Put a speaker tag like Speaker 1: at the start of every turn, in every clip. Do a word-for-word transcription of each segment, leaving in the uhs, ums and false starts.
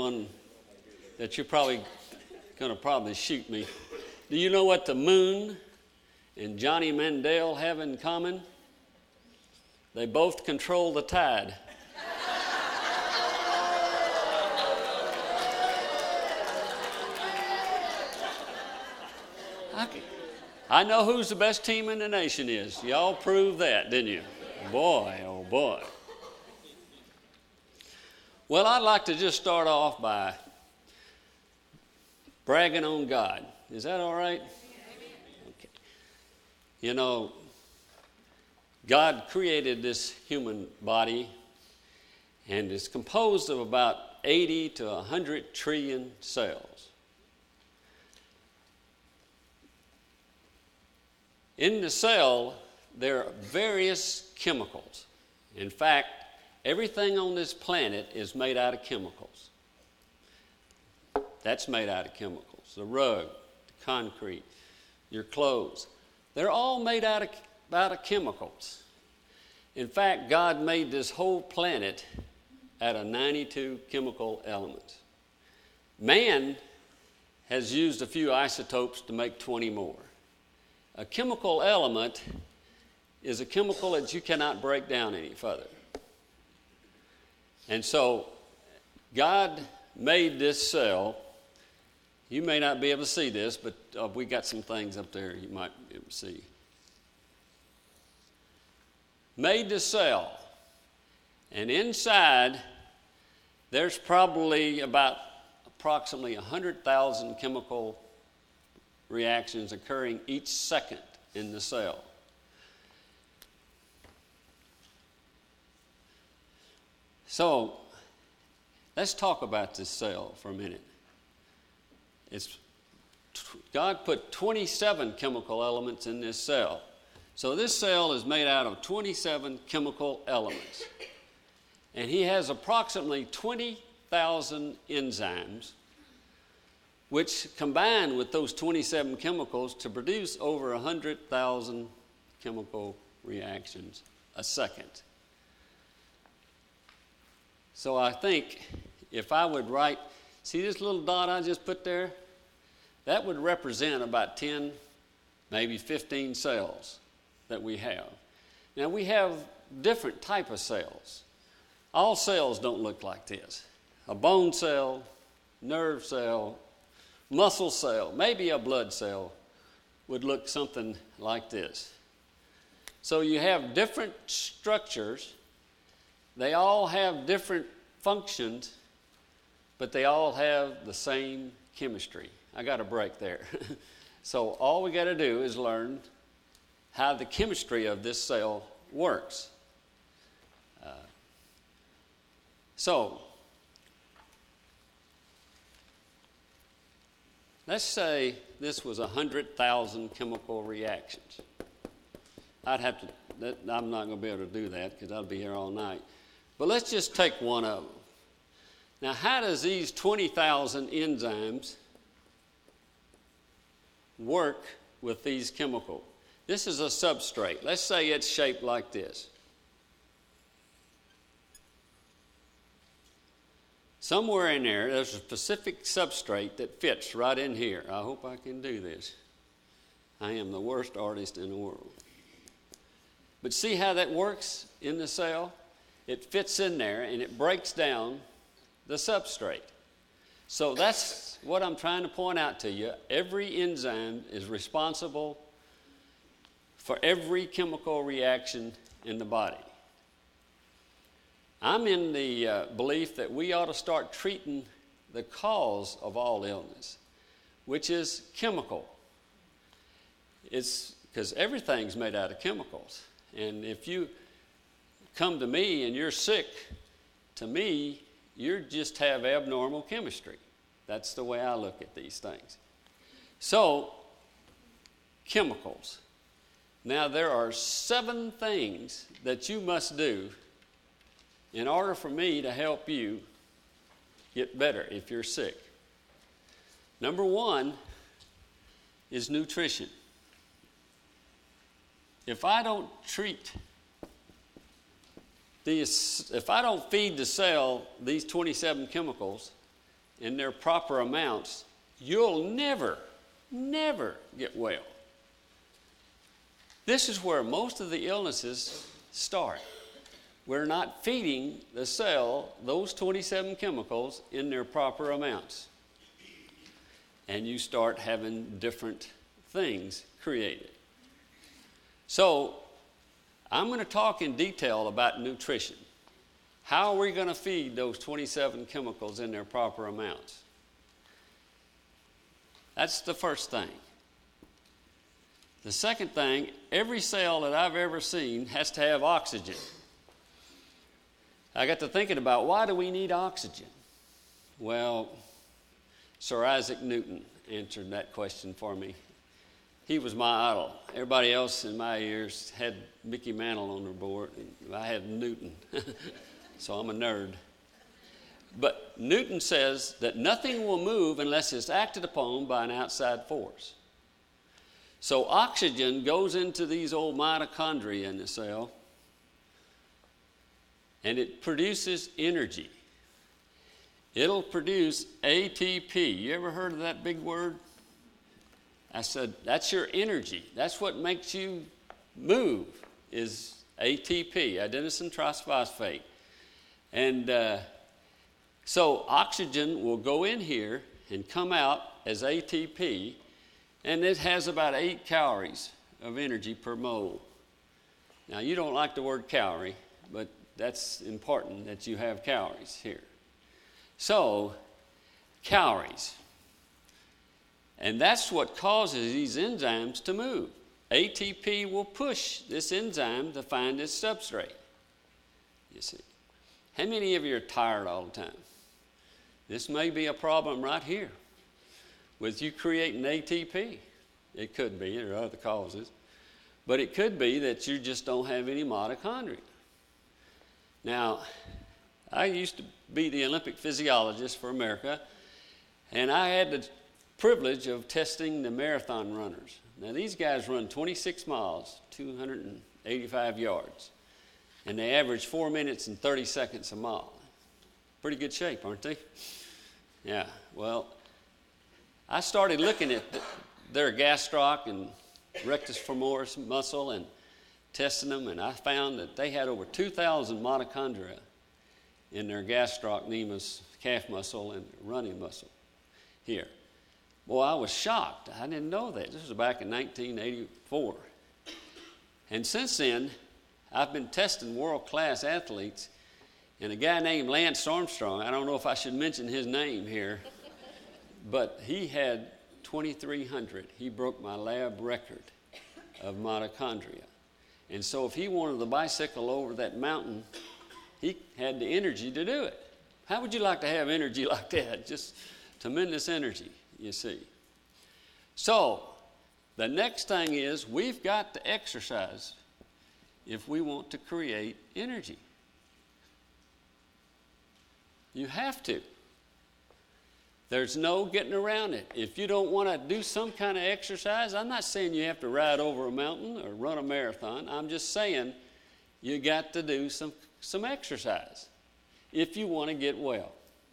Speaker 1: one that you're probably going to probably shoot me. Do you know what the moon and Johnny Mandel have in common? They both control the tide. I, I know who's the best team in the nation is. Y'all proved that, didn't you? Boy, oh boy. Well, I'd like to just start off by bragging on God. Is that all right? Okay. You know, God created this human body, and it's composed of about eighty to one hundred trillion cells. In the cell, there are various chemicals. In fact, everything on this planet is made out of chemicals. That's made out of chemicals. The rug, the concrete, your clothes. They're all made out of, out of chemicals. In fact, God made this whole planet out of ninety-two chemical elements. Man has used a few isotopes to make twenty more. A chemical element is a chemical that you cannot break down any further. And so God made this cell. You may not be able to see this, but uh, we got some things up there you might be able to see. Made the cell. And inside, there's probably about approximately one hundred thousand chemical reactions occurring each second in the cell. So, let's talk about this cell for a minute. It's, God put twenty-seven chemical elements in this cell. So this cell is made out of twenty-seven chemical elements. And he has approximately twenty thousand enzymes, which combine with those twenty-seven chemicals to produce over one hundred thousand chemical reactions a second. So I think if I would write, see this little dot I just put there? That would represent about ten, maybe fifteen cells that we have. Now we have different type of cells. All cells don't look like this. A bone cell, nerve cell, muscle cell, maybe a blood cell would look something like this. So you have different structures. They all have different functions, but they all have the same chemistry. I got a break there. So all we got to do is learn how the chemistry of this cell works. Uh, so let's say this was one hundred thousand chemical reactions. I'd have to, that, I'm not going to be able to do that because I'll be here all night. But let's just take one of them. Now, how does these twenty thousand enzymes work with these chemicals? This is a substrate. Let's say it's shaped like this. Somewhere in there, there's a specific substrate that fits right in here. I hope I can do this. I am the worst artist in the world. But see how that works in the cell? It fits in there and it breaks down the substrate. So that's what I'm trying to point out to you. Every enzyme is responsible for every chemical reaction in the body. I'm in the uh, belief that we ought to start treating the cause of all illness, which is chemical. It's because everything's made out of chemicals. And if you come to me and you're sick, to me, you just have abnormal chemistry. That's the way I look at these things. So, chemicals. Now, there are seven things that you must do in order for me to help you get better if you're sick. Number one is nutrition. If I don't treat these, if I don't feed the cell these twenty-seven chemicals, in their proper amounts, you'll never, never get well. This is where most of the illnesses start. We're not feeding the cell those twenty-seven chemicals in their proper amounts. And you start having different things created. So, I'm going to talk in detail about nutrition. How are we going to feed those twenty-seven chemicals in their proper amounts? That's the first thing. The second thing, every cell that I've ever seen has to have oxygen. I got to thinking about, why do we need oxygen? Well, Sir Isaac Newton answered that question for me. He was my idol. Everybody else in my years had Mickey Mantle on their board. I had Newton. So I'm a nerd. But Newton says that nothing will move unless it's acted upon by an outside force. So oxygen goes into these old mitochondria in the cell, and it produces energy. It'll produce A T P. You ever heard of that big word? I said, that's your energy. That's what makes you move, is A T P, adenosine triphosphate. And uh, so oxygen will go in here and come out as A T P, and it has about eight calories of energy per mole. Now, you don't like the word calorie, but that's important that you have calories here. So, calories. And that's what causes these enzymes to move. A T P will push this enzyme to find its substrate. You see. How many of you are tired all the time? This may be a problem right here with you creating A T P. It could be, there are other causes. But it could be that you just don't have any mitochondria. Now, I used to be the Olympic physiologist for America, and I had the privilege of testing the marathon runners. Now, these guys run twenty-six miles, two hundred eighty-five yards, and they average four minutes and thirty seconds a mile. Pretty good shape, aren't they? Yeah, well, I started looking at the, their gastroc and rectus femoris muscle and testing them, and I found that they had over two thousand mitochondria in their gastrocnemius calf muscle and running muscle here. Boy, I was shocked. I didn't know that. This was back in nineteen eighty-four. And since then, I've been testing world-class athletes, and a guy named Lance Armstrong, I don't know if I should mention his name here, but he had twenty-three hundred. He broke my lab record of mitochondria. And so if he wanted to bicycle over that mountain, he had the energy to do it. How would you like to have energy like that? Just tremendous energy, you see. So the next thing is we've got to exercise if we want to create energy. You have to. There's no getting around it. If you don't want to do some kind of exercise, I'm not saying you have to ride over a mountain or run a marathon. I'm just saying you got to do some, some exercise if you want to get well.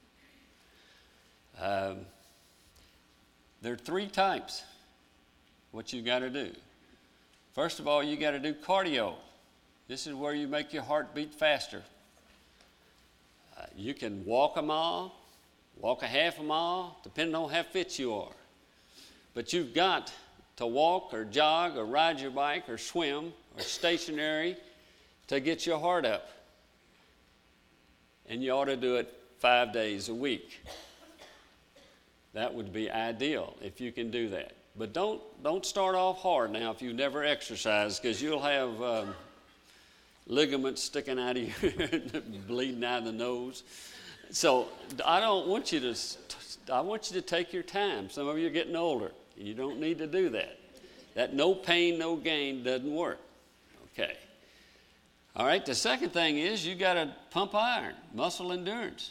Speaker 1: Um, there are three types what you got to do. First of all, you got to do cardio. This is where you make your heart beat faster. Uh, you can walk a mile, walk a half a mile, depending on how fit you are. But you've got to walk or jog or ride your bike or swim or stationary to get your heart up. And you ought to do it five days a week. That would be ideal if you can do that. But don't don't start off hard now if you've never exercised, because you'll have um, ligaments sticking out of your bleeding out of the nose. So I don't want you to, I want you to take your time. Some of you are getting older. You don't need to do that. That no pain, no gain doesn't work. Okay. All right, the second thing is you got to pump iron, muscle endurance.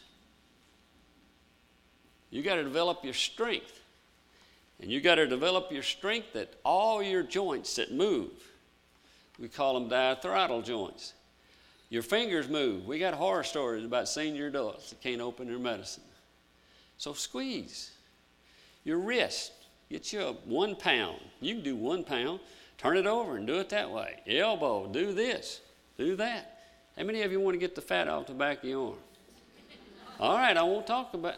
Speaker 1: You got to develop your strength. And you got to develop your strength that all your joints that move, we call them diathromyal joints. Your fingers move. We got horror stories about senior adults that can't open their medicine. So squeeze. Your wrist, get you a one pound. You can do one pound. Turn it over and do it that way. Elbow, do this, do that. How many of you want to get the fat off the back of your arm? All right, I won't talk about it.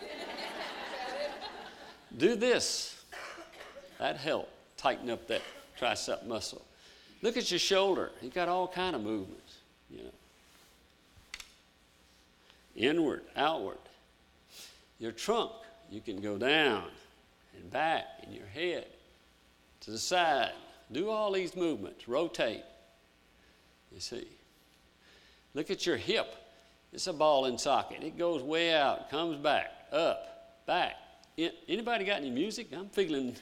Speaker 1: Do this. That help tighten up that tricep muscle. Look at your shoulder. You got all kind of movements, you know. Inward, outward. Your trunk, you can go down and back, and your head to the side. Do all these movements. Rotate. You see. Look at your hip. It's a ball and socket. It goes way out, comes back, up, back. Anybody got any music? I'm feeling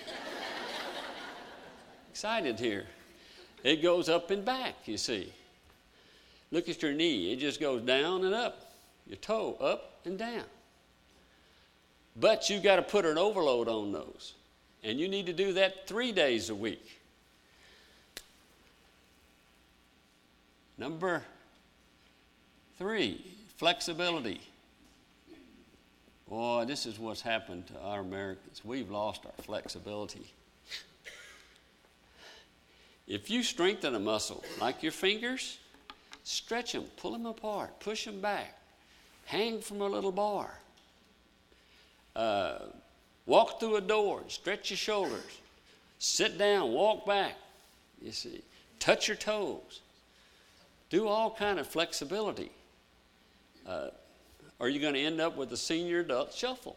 Speaker 1: excited here. It goes up and back, you see. Look at your knee. It just goes down and up. Your toe up and down. But you got to put an overload on those. And you need to do that three days a week. Number three, flexibility. Boy, this is what's happened to our Americans. We've lost our flexibility. If you strengthen a muscle, like your fingers, stretch them, pull them apart, push them back, hang from a little bar. Uh, walk through a door and stretch your shoulders. Sit down, walk back, you see. Touch your toes. Do all kind of flexibility. Uh, or you're going to end up with a senior adult shuffle.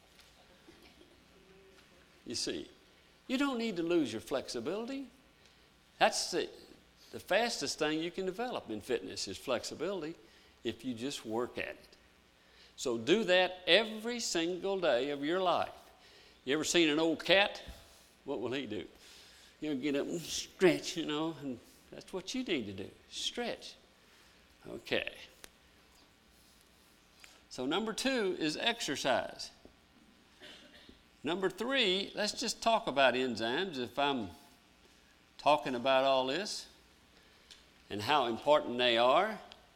Speaker 1: You see, you don't need to lose your flexibility. That's the, the fastest thing you can develop in fitness is flexibility if you just work at it. So do that every single day of your life. You ever seen an old cat? What will he do? He'll get up and stretch, you know, and that's what you need to do. Stretch. Okay. So number two is exercise. Number three, let's just talk about enzymes if I'm talking about all this and how important they are.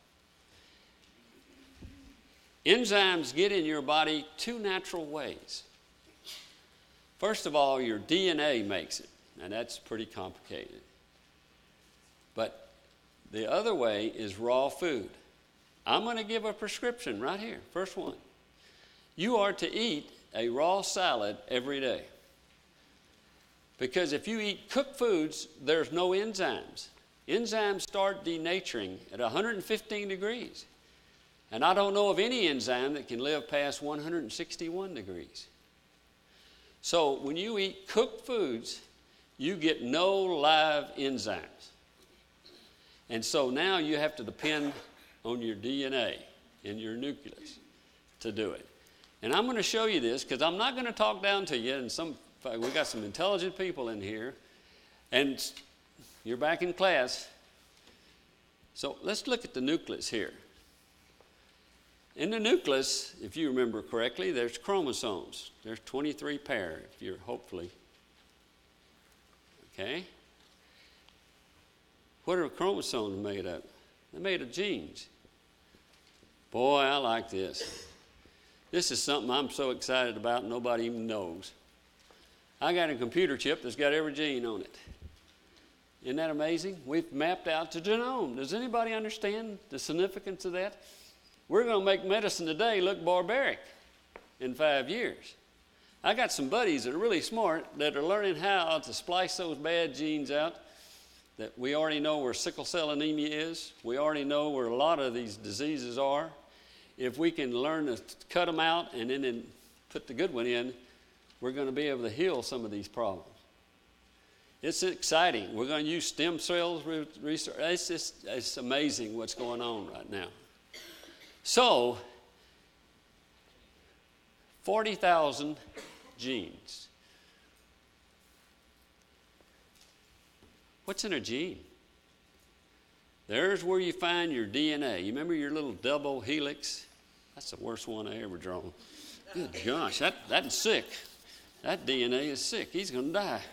Speaker 1: Enzymes get in your body two natural ways. First of all, your D N A makes it, and that's pretty complicated. But the other way is raw food. I'm going to give a prescription right here, first one. You are to eat a raw salad every day. Because if you eat cooked foods, there's no enzymes. Enzymes start denaturing at one hundred fifteen degrees. And I don't know of any enzyme that can live past one hundred sixty-one degrees. So when you eat cooked foods, you get no live enzymes. And so now you have to depend on your D N A and your nucleus to do it. And I'm going to show you this because I'm not going to talk down to you. And some we got some intelligent people in here, and you're back in class. So let's look at the nucleus here. In the nucleus, if you remember correctly, there's chromosomes. There's twenty-three pair, if you're hopefully. Okay? What are chromosomes made of? They're made of genes. Boy, I like this. This is something I'm so excited about nobody even knows. I got a computer chip that's got every gene on it. Isn't that amazing? We've mapped out the genome. Does anybody understand the significance of that? We're going to make medicine today look barbaric in five years. I got some buddies that are really smart that are learning how to splice those bad genes out. That we already know where sickle cell anemia is. We already know where a lot of these diseases are. If we can learn to cut them out and then, then put the good one in, we're going to be able to heal some of these problems. It's exciting. We're going to use stem cells research. It's just it's amazing what's going on right now. So, forty thousand genes. What's in a gene? There's where you find your D N A. You remember your little double helix? That's the worst one I ever drawn. Good gosh, that, that's sick. That D N A is sick. He's going to die.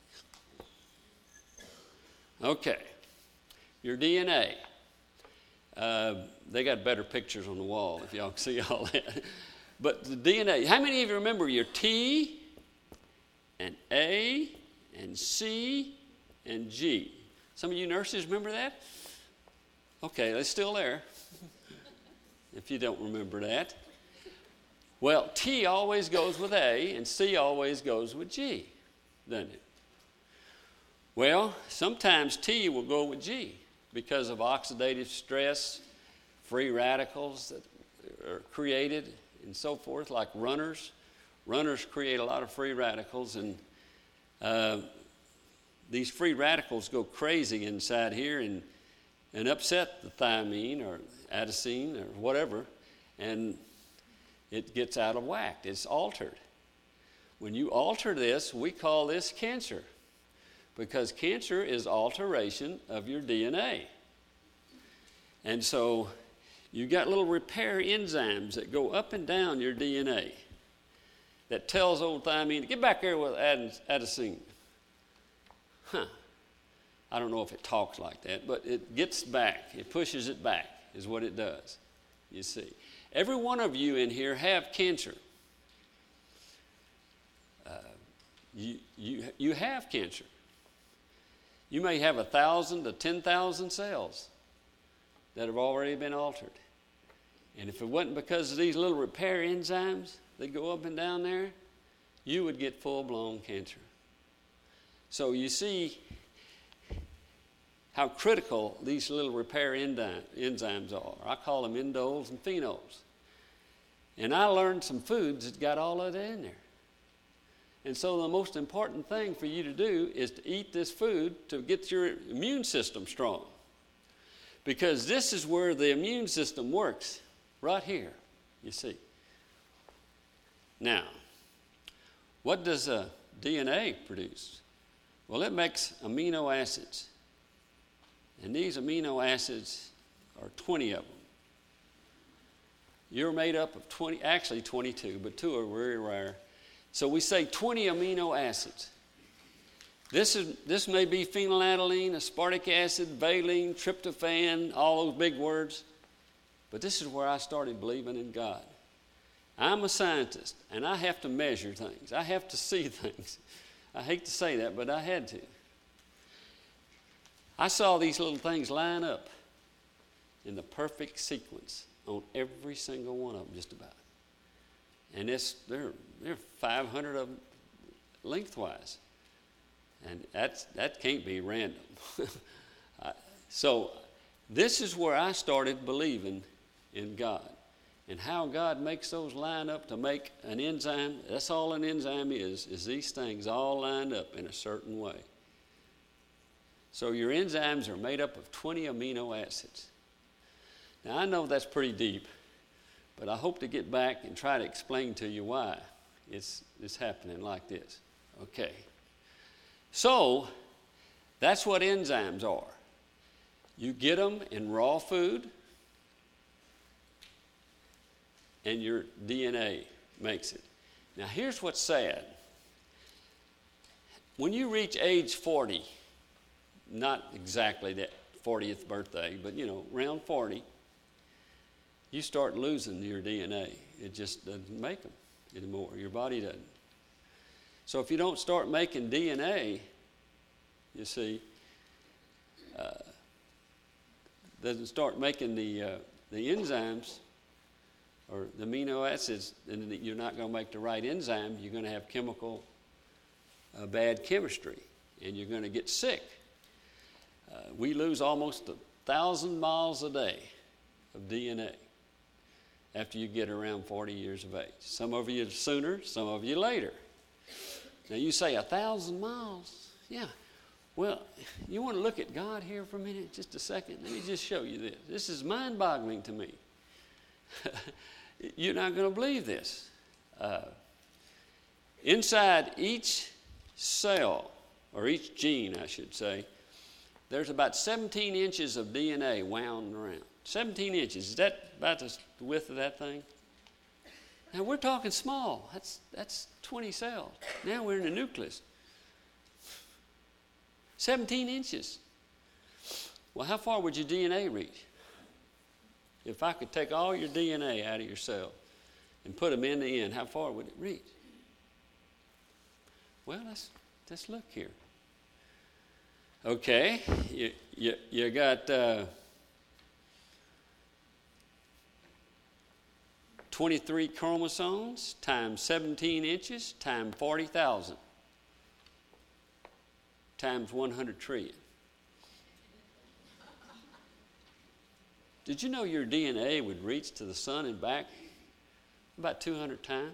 Speaker 1: Okay. Your D N A. Uh, they got better pictures on the wall if y'all can see all that. But the D N A, how many of you remember your T and A and C and G? Some of you nurses remember that? Okay, it's still there if you don't remember that. Well, T always goes with A and C always goes with G, doesn't it? Well, sometimes T will go with G because of oxidative stress, free radicals that are created and so forth, like runners. Runners create a lot of free radicals, and uh, these free radicals go crazy inside here and, and upset the thiamine or adenosine or whatever, and it gets out of whack. It's altered. When you alter this, we call this cancer, because cancer is alteration of your D N A. And so you got little repair enzymes that go up and down your D N A that tells old thiamine, get back there with adenosine. Huh. I don't know if it talks like that, but it gets back. It pushes it back is what it does, you see. Every one of you in here have cancer. Uh, you, you, you have cancer. You may have a thousand to ten thousand cells that have already been altered. And if it wasn't because of these little repair enzymes that go up and down there, you would get full-blown cancer. So you see how critical these little repair enzymes are. I call them indoles and phenols. And I learned some foods that got all of that in there. And so the most important thing for you to do is to eat this food to get your immune system strong. Because this is where the immune system works, right here, you see. Now, what does a D N A produce? Well, it makes amino acids. And these amino acids are twenty of them. You're made up of twenty, actually twenty-two, but two are very rare. So we say twenty amino acids. This is this may be phenylalanine, aspartic acid, valine, tryptophan, all those big words. But this is where I started believing in God. I'm a scientist, and I have to measure things. I have to see things. I hate to say that, but I had to. I saw these little things line up in the perfect sequence on every single one of them, just about. And it's, there, there are five hundred of them lengthwise. And that's, that can't be random. So this is where I started believing in God. And how God makes those line up to make an enzyme. That's all an enzyme is, is these things all lined up in a certain way. So your enzymes are made up of twenty amino acids. Now, I know that's pretty deep, but I hope to get back and try to explain to you why it's, it's happening like this. Okay. So, that's what enzymes are. You get them in raw food, and your D N A makes it. Now, here's what's sad. When you reach age forty, not exactly that fortieth birthday, but, you know, around forty, you start losing your D N A. It just doesn't make them anymore. Your body doesn't. So if you don't start making D N A, you see, uh, doesn't start making the uh, the enzymes or the amino acids, then you're not going to make the right enzyme. You're going to have chemical, uh, bad chemistry, and you're going to get sick. Uh, we lose almost a thousand miles a day of D N A after you get around forty years of age. Some of you sooner, some of you later. Now you say a thousand miles? Yeah. Well, you want to look at God here for a minute, just a second? Let me just show you this. This is mind-boggling to me. You're not going to believe this. Uh, inside each cell, or each gene, I should say, there's about seventeen inches of D N A wound around. seventeen inches. Is that about the width of that thing? Now, we're talking small. That's, that's twenty cells. Now we're in the nucleus. seventeen inches. Well, how far would your D N A reach? if I could take all your D N A out of your cell and put them in the end, how far would it reach? Well, let's, let's look here. Okay, you, you, you got uh, twenty-three chromosomes times seventeen inches times forty thousand times one hundred trillion. Did you know your D N A would reach to the sun and back about two hundred times?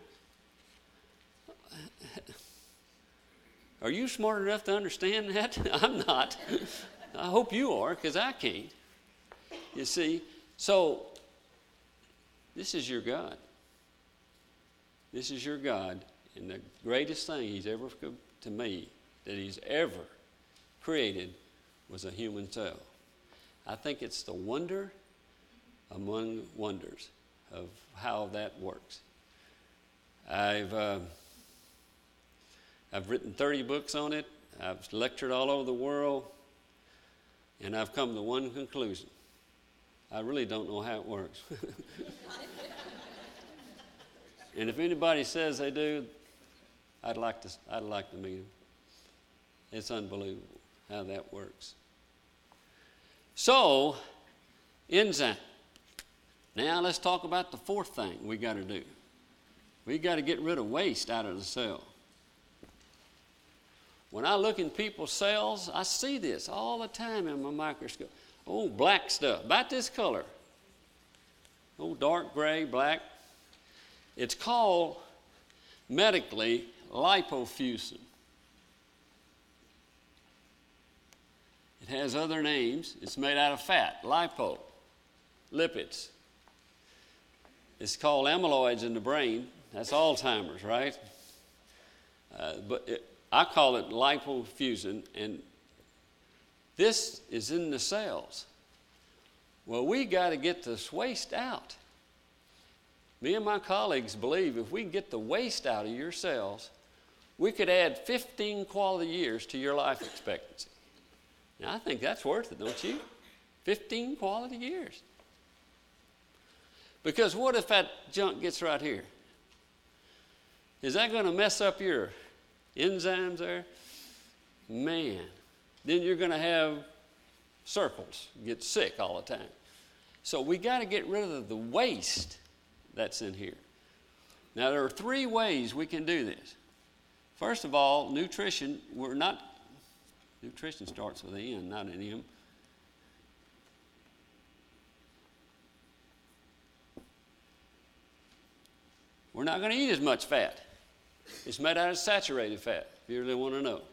Speaker 1: Are you smart enough to understand that? I'm not. I hope you are, because I can't. You see, so this is your God. This is your God, and the greatest thing he's ever, to me, that he's ever created was a human cell. I think it's the wonder among wonders of how that works. I've uh, I've written thirty books on it. I've lectured all over the world, and I've come to one conclusion. I really don't know how it works. And if anybody says they do, I'd like to I'd like to meet them. It's unbelievable how that works. So, enzyme. Now let's talk about the fourth thing we got to do. We got to get rid of waste out of the cell. When I look in people's cells, I see this all the time in my microscope. Oh, black stuff, about this color. Oh, dark gray, black. It's called medically lipofuscin. It has other names. It's made out of fat, lipo, lipids. It's called amyloids in the brain. That's Alzheimer's, right? Uh, but it, I call it lipofuscin, and this is in the cells. Well, we got to get this waste out. Me and my colleagues believe if we can get the waste out of your cells, we could add fifteen quality years to your life expectancy. Now, I think that's worth it, don't you? fifteen quality years. Because what if that junk gets right here? Is that going to mess up your enzymes there? Man, then you're going to have circles, get sick all the time. So we got to get rid of the waste that's in here. Now, there are three ways we can do this. First of all, nutrition. We're not, nutrition starts with an N, not an M. We're not going to eat as much fat. It's made out of saturated fat, if you really want to know.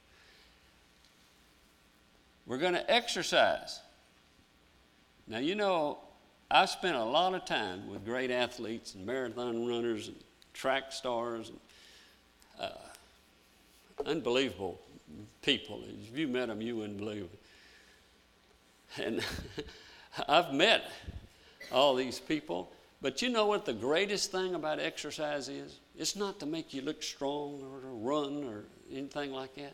Speaker 1: We're going to exercise. Now, you know, I've spent a lot of time with great athletes and marathon runners and track stars and uh, unbelievable people. If you met them, you wouldn't believe it. And I've met all these people. But you know what the greatest thing about exercise is? It's not to make you look strong or to run or anything like that.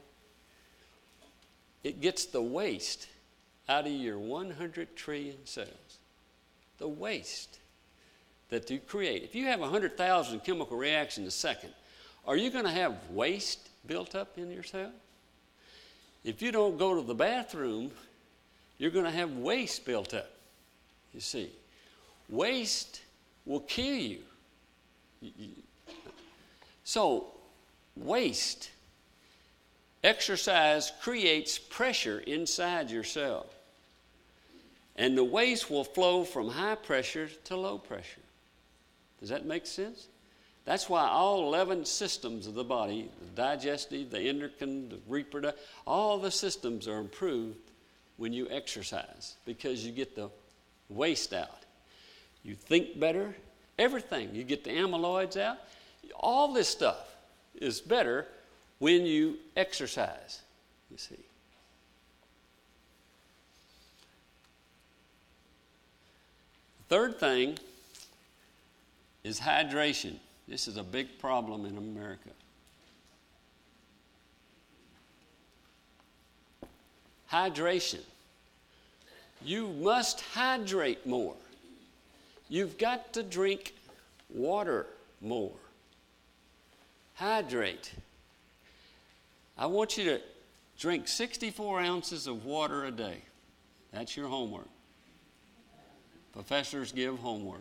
Speaker 1: It gets the waste out of your one hundred trillion cells. The waste that you create. If you have one hundred thousand chemical reactions a second, are you going to have waste built up in your cell? If you don't go to the bathroom, you're going to have waste built up. You see, waste will kill you. So, waste. Exercise creates pressure inside your cell. And the waste will flow from high pressure to low pressure. Does that make sense? That's why all eleven systems of the body, the digestive, the endocrine, the reproductive, all the systems are improved when you exercise because you get the waste out. You think better, everything. You get the amyloids out. All this stuff is better when you exercise, you see. Third thing is hydration. This is a big problem in America. Hydration. You must hydrate more. You've got to drink water more. Hydrate. I want you to drink sixty-four ounces of water a day. That's your homework. Professors give homework.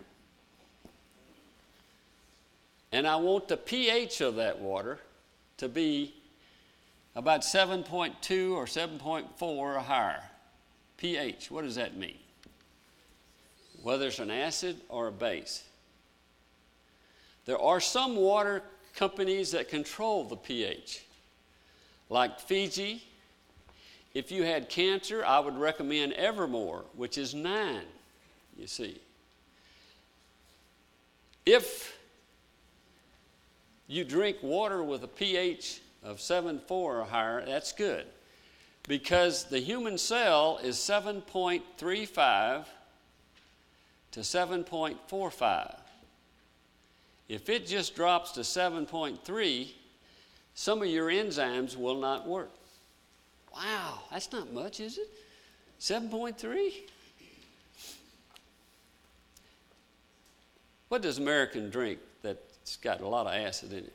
Speaker 1: And I want the pH of that water to be about seven point two or seven point four or higher. pH, what does that mean? Whether it's an acid or a base. There are some water companies that control the pH, like Fiji. If you had cancer, I would recommend Evermore, which is nine, you see. If you drink water with a pH of seven point four or higher, that's good, because the human cell is seven point three five to seven point four five. If it just drops to seven point three, some of your enzymes will not work. Wow, that's not much, is it? seven point three? What does American drink that's got a lot of acid in it?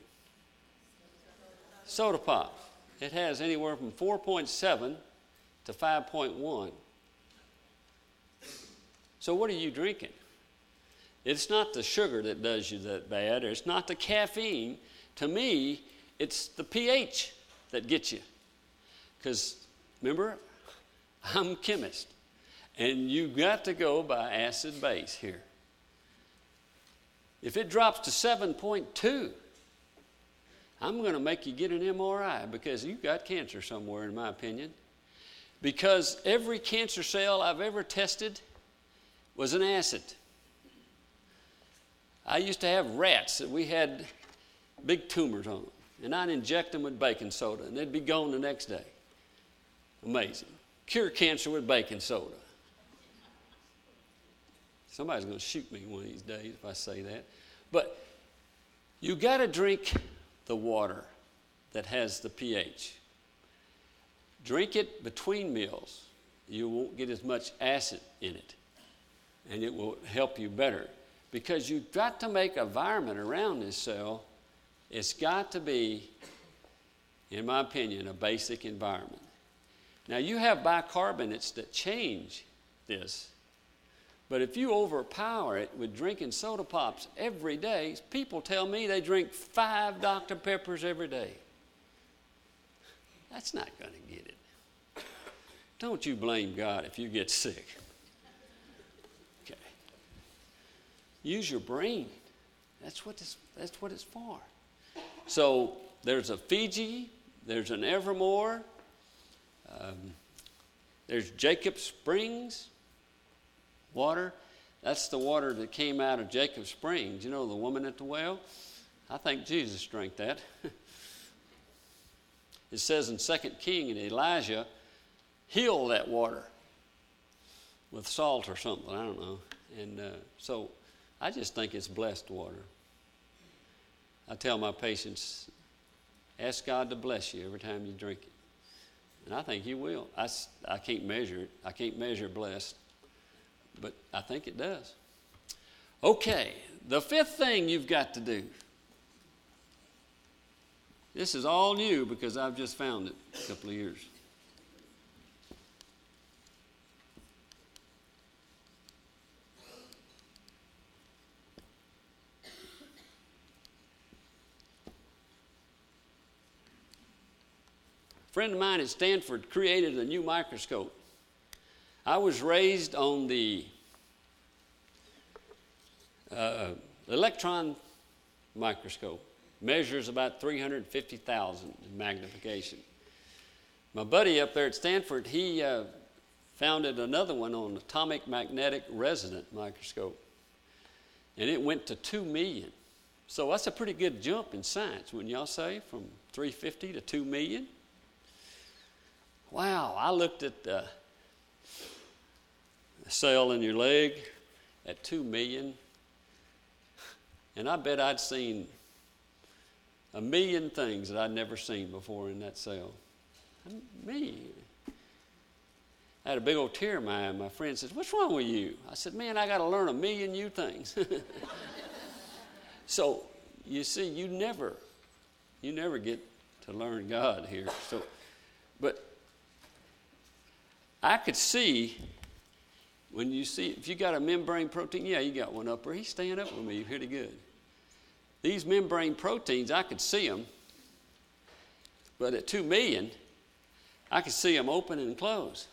Speaker 1: Soda pop. It has anywhere from four point seven to five point one. So what are you drinking? It's not the sugar that does you that bad, or it's not the caffeine. To me, it's the pH that gets you. Because, remember, I'm a chemist, and you've got to go by acid base here. If it drops to seven point two, I'm going to make you get an M R I, because you've got cancer somewhere, in my opinion. Because every cancer cell I've ever tested was an acid. I used to have rats that we had big tumors on them, and I'd inject them with baking soda, and they'd be gone the next day. Amazing. Cure cancer with baking soda. Somebody's going to shoot me one of these days if I say that. But you got to drink the water that has the pH. Drink it between meals. You won't get as much acid in it, and it will help you better. Because you've got to make an environment around this cell. It's got to be, in my opinion, a basic environment. Now, you have bicarbonates that change this. But if you overpower it with drinking soda pops every day, people tell me they drink five Doctor Peppers every day. That's not going to get it. Don't you blame God if you get sick. Okay. Use your brain. That's what it's, that's what it's for. So there's a Fiji, there's an Evermore, um, there's Jacob Springs water. That's the water that came out of Jacob Springs. You know, the woman at the well? I think Jesus drank that. It says in Second King, and Elijah healed that water with salt or something. I don't know. And uh, so I just think it's blessed water. I tell my patients, ask God to bless you every time you drink it. And I think He will. I, I can't measure it. I can't measure blessed. But I think it does. Okay, the fifth thing you've got to do. This is all new because I've just found it a couple of years. A friend of mine at Stanford created a new microscope. I was raised on the uh, electron microscope. Measures about three hundred fifty thousand in magnification. My buddy up there at Stanford, he uh, founded another one on atomic magnetic resonance microscope. And it went to two million. So that's a pretty good jump in science, wouldn't y'all say, from three hundred fifty to two million? Wow, I looked at the cell in your leg at two million, and I bet I'd seen a million things that I'd never seen before in that cell. A million. I had a big old tear in my eye. My friend says, "What's wrong with you?" I said, "Man, I got to learn a million new things." So, you see, you never, you never get to learn God here. So, but I could see when you see, if you got a membrane protein, yeah, you got one up there. He's staying up with me pretty good. These membrane proteins, I could see them, but at two million, I could see them open and close.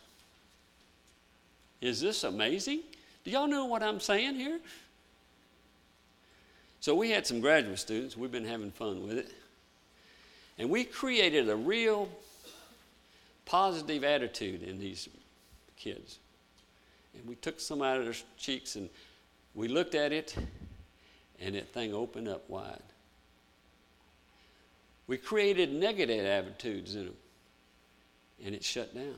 Speaker 1: Is this amazing? Do y'all know what I'm saying here? So we had some graduate students. We've been having fun with it. And we created a real positive attitude in these kids. And we took some out of their cheeks and we looked at it, and that thing opened up wide. We created negative attitudes in them, and it shut down.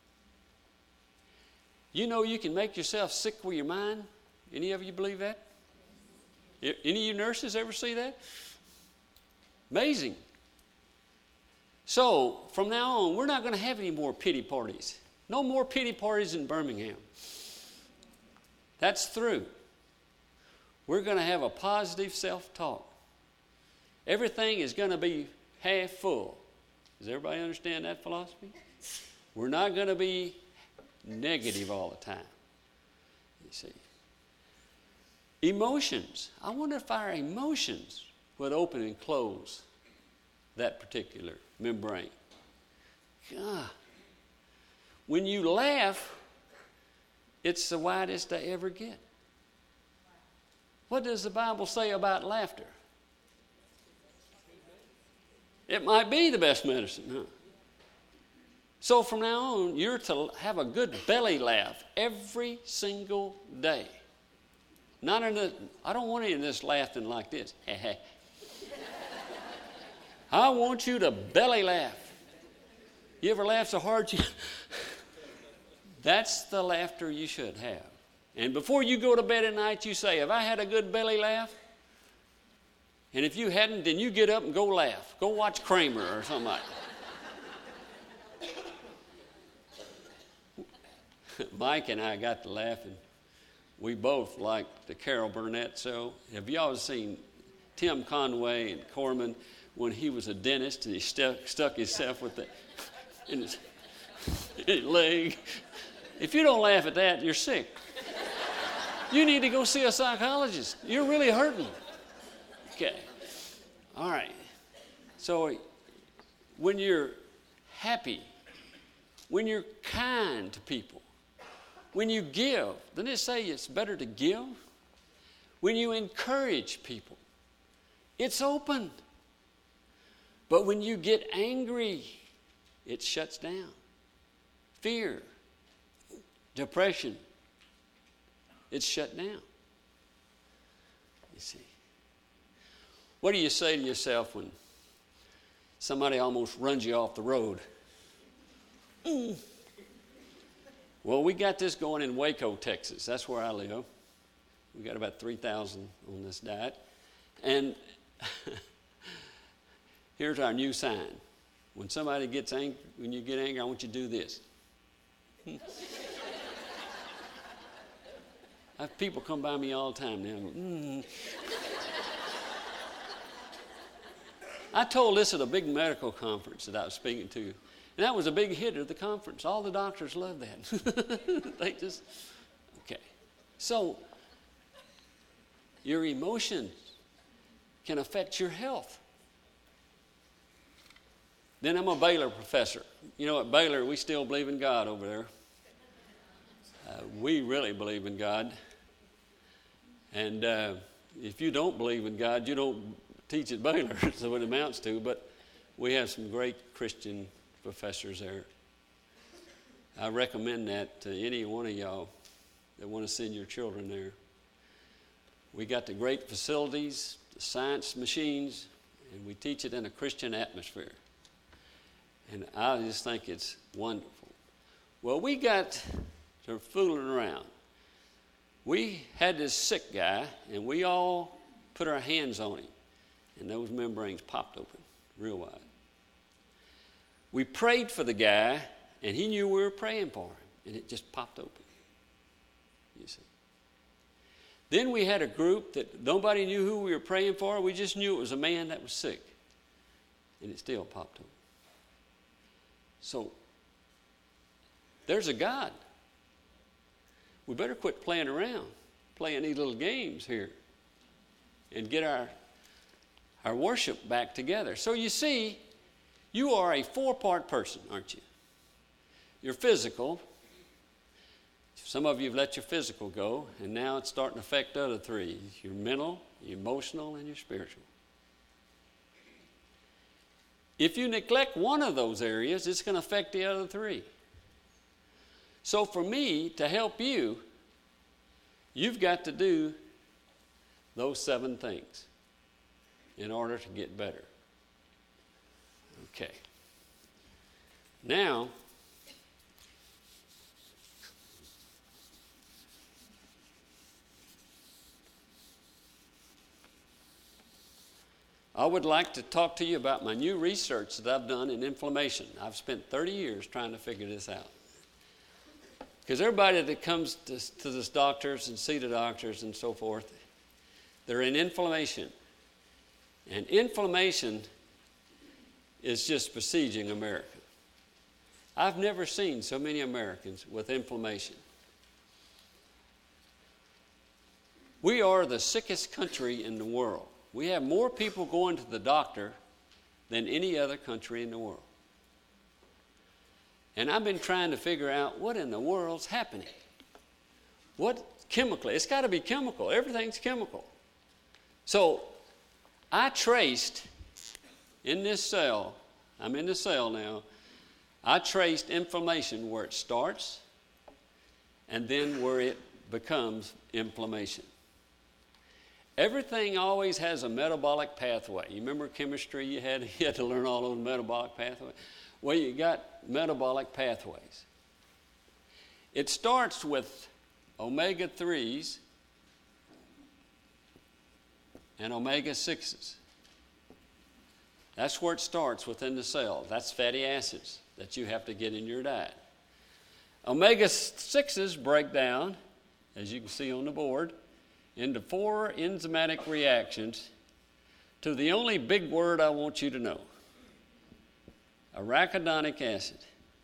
Speaker 1: You know you can make yourself sick with your mind? Any of you believe that? Any of you nurses ever see that? Amazing. So, from now on, we're not going to have any more pity parties. No more pity parties in Birmingham. That's through. We're going to have a positive self-talk. Everything is going to be half full. Does everybody understand that philosophy? We're not going to be negative all the time. You see. Emotions. I wonder if our emotions would open and close that particular membrane. God. When you laugh, it's the widest I ever get. What does the Bible say about laughter? It might be the best medicine, huh? So from now on, you're to have a good belly laugh every single day. Not in the, I don't want any of this laughing like this. I want you to belly laugh. You ever laugh so hard you... That's the laughter you should have. And before you go to bed at night, you say, "Have I had a good belly laugh?" And if you hadn't, then you get up and go laugh. Go watch Kramer or something like that. Mike and I got to laughing. We both liked the Carol Burnett show. Have y'all seen Tim Conway and Corman when he was a dentist and he stuck, stuck himself with the in his, in his leg? If you don't laugh at that, you're sick. You need to go see a psychologist. You're really hurting. Okay. All right. So when you're happy, when you're kind to people, when you give, doesn't it say it's better to give? When you encourage people, it's open. But when you get angry, it shuts down. Fear, depression, it's shut down. You see. What do you say to yourself when somebody almost runs you off the road? Mm. Well, we got this going in Waco, Texas. That's where I live. We got about three thousand on this diet. And here's our new sign. When somebody gets angry, when you get angry, I want you to do this. I have people come by me all the time now. Go, mm. I told this at a big medical conference that I was speaking to. And that was a big hit at the conference. All the doctors loved that. They just, okay. So, your emotions can affect your health. Then I'm a Baylor professor. You know, at Baylor, we still believe in God over there. Uh, we really believe in God. And uh, if you don't believe in God, you don't teach at Baylor, so it amounts to. But we have some great Christian professors there. I recommend that to any one of y'all that want to send your children there. We got the great facilities, the science machines, and we teach it in a Christian atmosphere. And I just think it's wonderful. Well, we got to fooling around. We had this sick guy, and we all put our hands on him, and those membranes popped open real wide. We prayed for the guy, and he knew we were praying for him. and it just popped open. You see. Then we had a group that nobody knew who we were praying for. We just knew it was a man that was sick, and it still popped open. So there's a God. We better quit playing around, playing these little games here, and get our, our worship back together. So you see, you are a four-part person, aren't you? You're physical. Some of you have let your physical go, and now it's starting to affect the other three. Your mental, your emotional, and your spiritual. If you neglect one of those areas, it's going to affect the other three. So for me to help you, you've got to do those seven things in order to get better. Okay. Now, I would like to talk to you about my new research that I've done in inflammation. I've spent thirty years trying to figure this out. Because everybody that comes to, to this doctors and see the doctors and so forth, they're in inflammation. And inflammation is just besieging America. I've never seen so many Americans with inflammation. We are the sickest country in the world. We have more people going to the doctor than any other country in the world. And I've been trying to figure out what in the world's happening. What chemically? It's got to be chemical. Everything's chemical. So I traced in this cell, I'm in the cell now, I traced inflammation where it starts and then where it becomes inflammation. Everything always has a metabolic pathway. You remember chemistry you had? You had to learn all those metabolic pathways. Well, you got metabolic pathways. It starts with omega threes and omega sixes. That's where it starts within the cell. That's fatty acids that you have to get in your diet. Omega sixes break down, as you can see on the board, into four enzymatic reactions to the only big word I want you to know: arachidonic acid.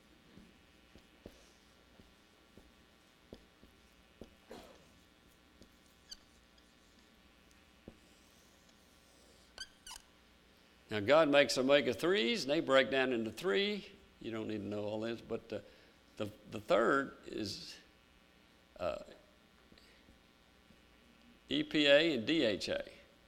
Speaker 1: Now, God makes omega threes, and they break down into three. You don't need to know all this, but the, the, the third is uh, E P A and D H A.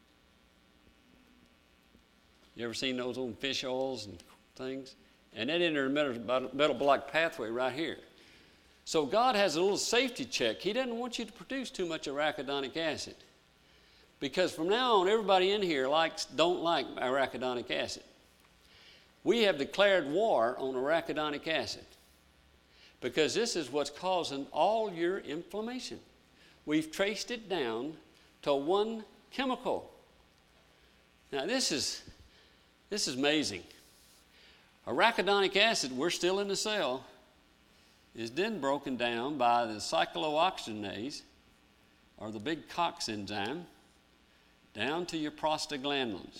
Speaker 1: You ever seen those old fish oils and things? And that enters the metabolic pathway right here. So God has a little safety check. He doesn't want you to produce too much arachidonic acid. Because from now on, everybody in here likes, don't like arachidonic acid. We have declared war on arachidonic acid because this is what's causing all your inflammation. We've traced it down to one chemical. Now, this is, this is amazing. Arachidonic acid, we're still in the cell, is then broken down by the cyclooxygenase, or the big COX enzyme, down to your prostaglandins.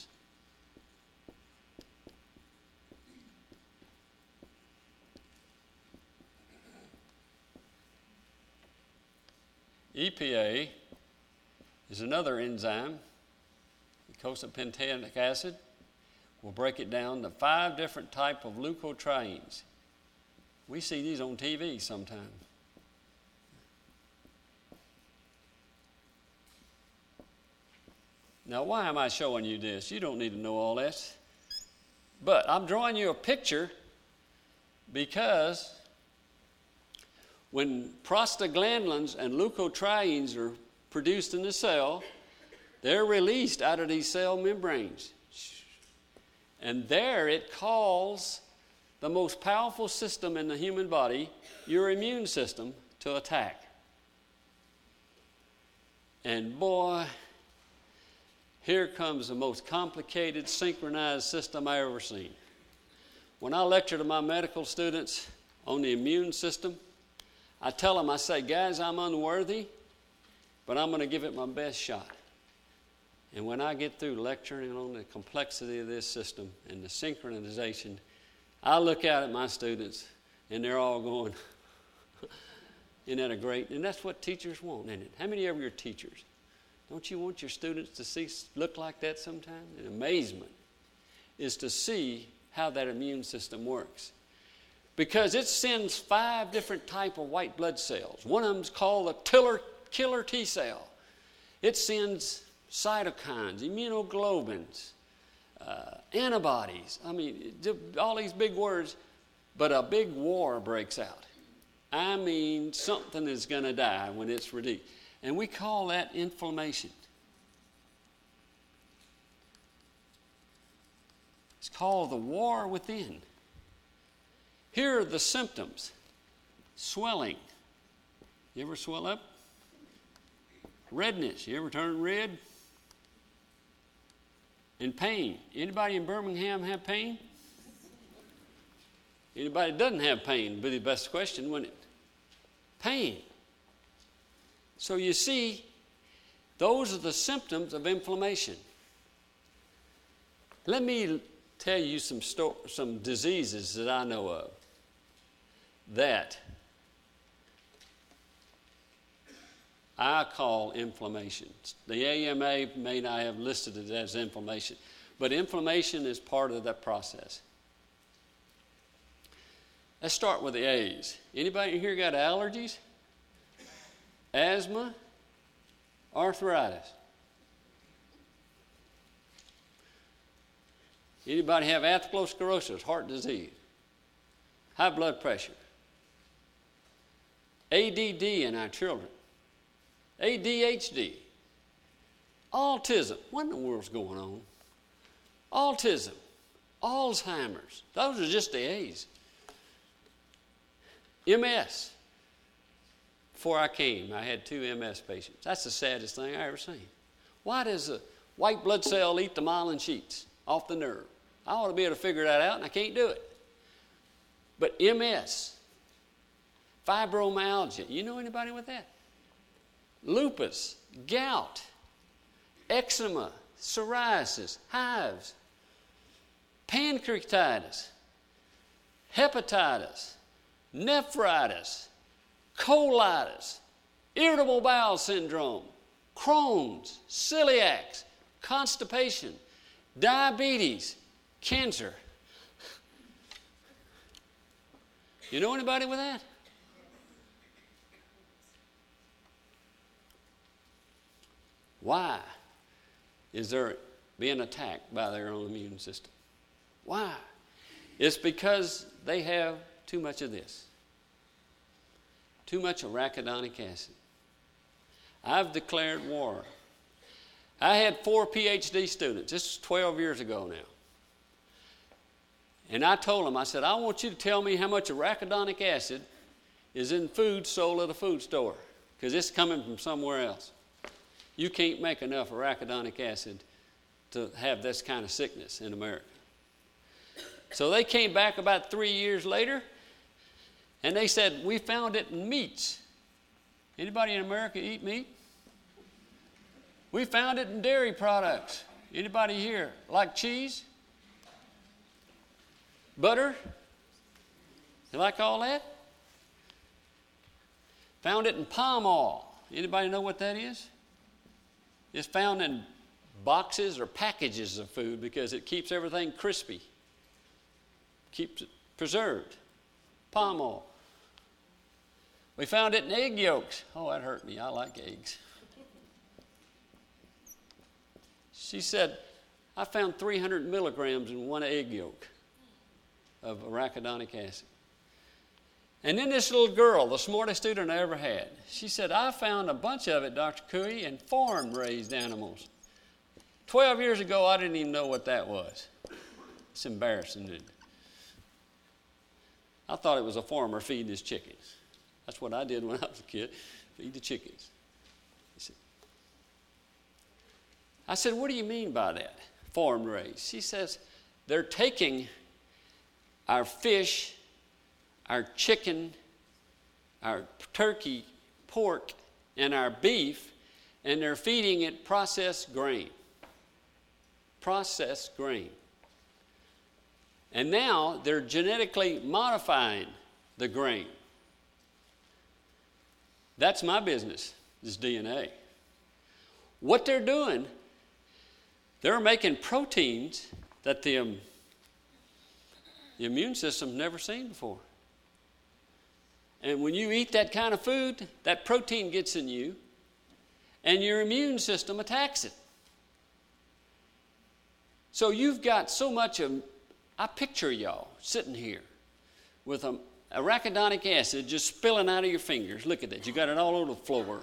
Speaker 1: E P A is another enzyme, eicosapentaenoic acid. We'll break it down to five different types of leukotrienes. We see these on T V sometimes. Now, why am I showing you this? You don't need to know all this. But I'm drawing you a picture because when prostaglandins and leukotrienes are produced in the cell, they're released out of these cell membranes. And there it calls the most powerful system in the human body, your immune system, to attack. And boy, here comes the most complicated, synchronized system I ever seen. When I lecture to my medical students on the immune system, I tell them, I say, guys, I'm unworthy, but I'm going to give it my best shot. And when I get through lecturing on the complexity of this system and the synchronization, I look out at my students, and they're all going, isn't that a great? And that's what teachers want, isn't it? How many of you are teachers? Don't you want your students to see look like that sometime? And amazement is to see how that immune system works. Because it sends five different type of white blood cells. One of them is called a killer, killer T cell. It sends cytokines, immunoglobulins, uh, antibodies. I mean, all these big words. But a big war breaks out. I mean, something is going to die when it's released. And we call that inflammation. It's called the war within. Here are the symptoms. Swelling. You ever swell up? Redness. You ever turn red? And pain. Anybody in Birmingham have pain? Anybody that doesn't have pain would be the best question, wouldn't it? Pain. So you see, those are the symptoms of inflammation. Let me tell you some sto- some diseases that I know of that I call inflammation. The A M A may not have listed it as inflammation, but inflammation is part of that process. Let's start with the A's. Anybody here got allergies? Asthma? Arthritis? Anybody have atherosclerosis, heart disease? High blood pressure? A D D in our children? A D H D? Autism? What in the world's going on? Autism? Alzheimer's? Those are just the A's. M S. Before I came, I had two M S patients. That's the saddest thing I ever seen. Why does a white blood cell eat the myelin sheets off the nerve? I ought to be able to figure that out, and I can't do it. But M S, fibromyalgia, you know anybody with that? Lupus, gout, eczema, psoriasis, hives, pancreatitis, hepatitis, nephritis, colitis, irritable bowel syndrome, Crohn's, celiac, constipation, diabetes, cancer. You know anybody with that? Why is there being attacked by their own immune system? Why? It's because they have too much of this. Too much arachidonic acid. I've declared war. I had four P H D students. This is twelve years ago now. And I told them, I said, I want you to tell me how much arachidonic acid is in food sold at a food store, because it's coming from somewhere else. You can't make enough arachidonic acid to have this kind of sickness in America. So they came back about three years later, and they said, we found it in meats. Anybody in America eat meat? We found it in dairy products. Anybody here like cheese? Butter? You like all that? Found it in palm oil. Anybody know what that is? It's found in boxes or packages of food because it keeps everything crispy. Keeps it preserved. Palm oil. We found it in egg yolks. Oh, that hurt me. I like eggs. She said, I found three hundred milligrams in one egg yolk of arachidonic acid. And then this little girl, the smartest student I ever had, she said, I found a bunch of it, Doctor Cooey, in farm-raised animals. Twelve years ago, I didn't even know what that was. It's embarrassing, isn't it? I thought it was a farmer feeding his chickens. That's what I did when I was a kid, feed the chickens. I said, what do you mean by that, farm-raised? She says, they're taking our fish, our chicken, our turkey, pork, and our beef, and they're feeding it processed grain. Processed grain. And now they're genetically modifying the grain. That's my business, is D N A. What they're doing, they're making proteins that the, um, the immune system's never seen before. And when you eat that kind of food, that protein gets in you, and your immune system attacks it. So you've got so much of, I picture y'all sitting here with a arachidonic acid just spilling out of your fingers. Look at that. You got it all over the floor.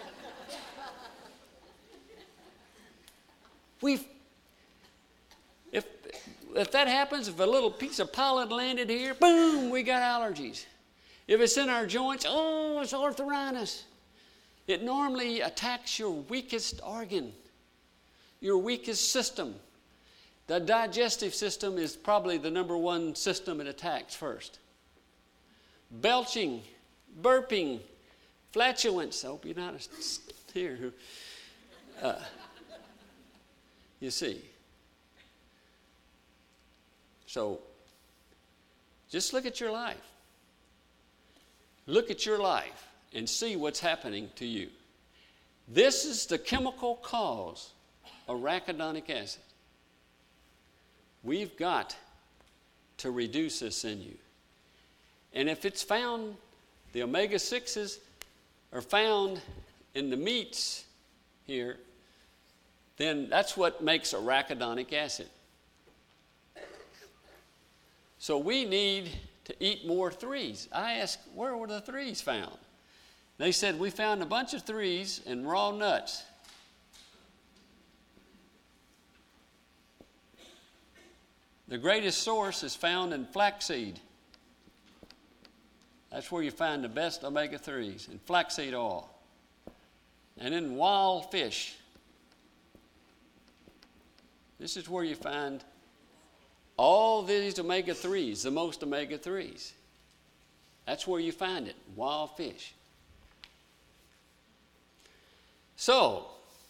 Speaker 1: We've, if, if that happens, if a little piece of pollen landed here, boom, we got allergies. If it's in our joints, oh, it's arthritis. It normally attacks your weakest organ, your weakest system. The digestive system is probably the number one system it attacks first. Belching, burping, flatulence. I hope you're not here. Uh, you see. So, just look at your life. Look at your life and see what's happening to you. This is the chemical cause of arachidonic acid. We've got to reduce this in you. And if it's found, the omega sixes are found in the meats here, then that's what makes arachidonic acid. So we need to eat more threes. I asked, where were the threes found? They said, we found a bunch of threes in raw nuts. The greatest source is found in flaxseed. That's where you find the best omega threes, in flaxseed oil. And in wild fish. This is where you find all these omega threes, the most omega threes. That's where you find it, wild fish. So,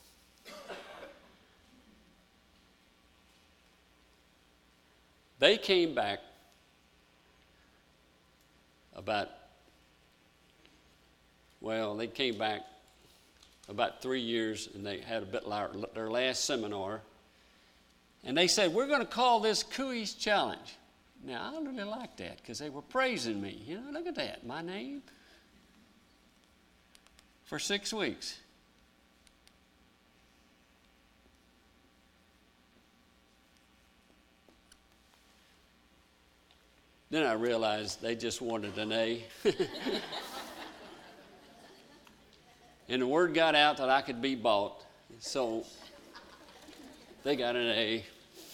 Speaker 1: they came back about, well, they came back about three years, and they had a bit like their last seminar. And they said, we're going to call this Cooey's Challenge. Now, I really like that because they were praising me. You know, look at that, my name. For six weeks. Then I realized they just wanted an A. And the word got out that I could be bought. So they got an A.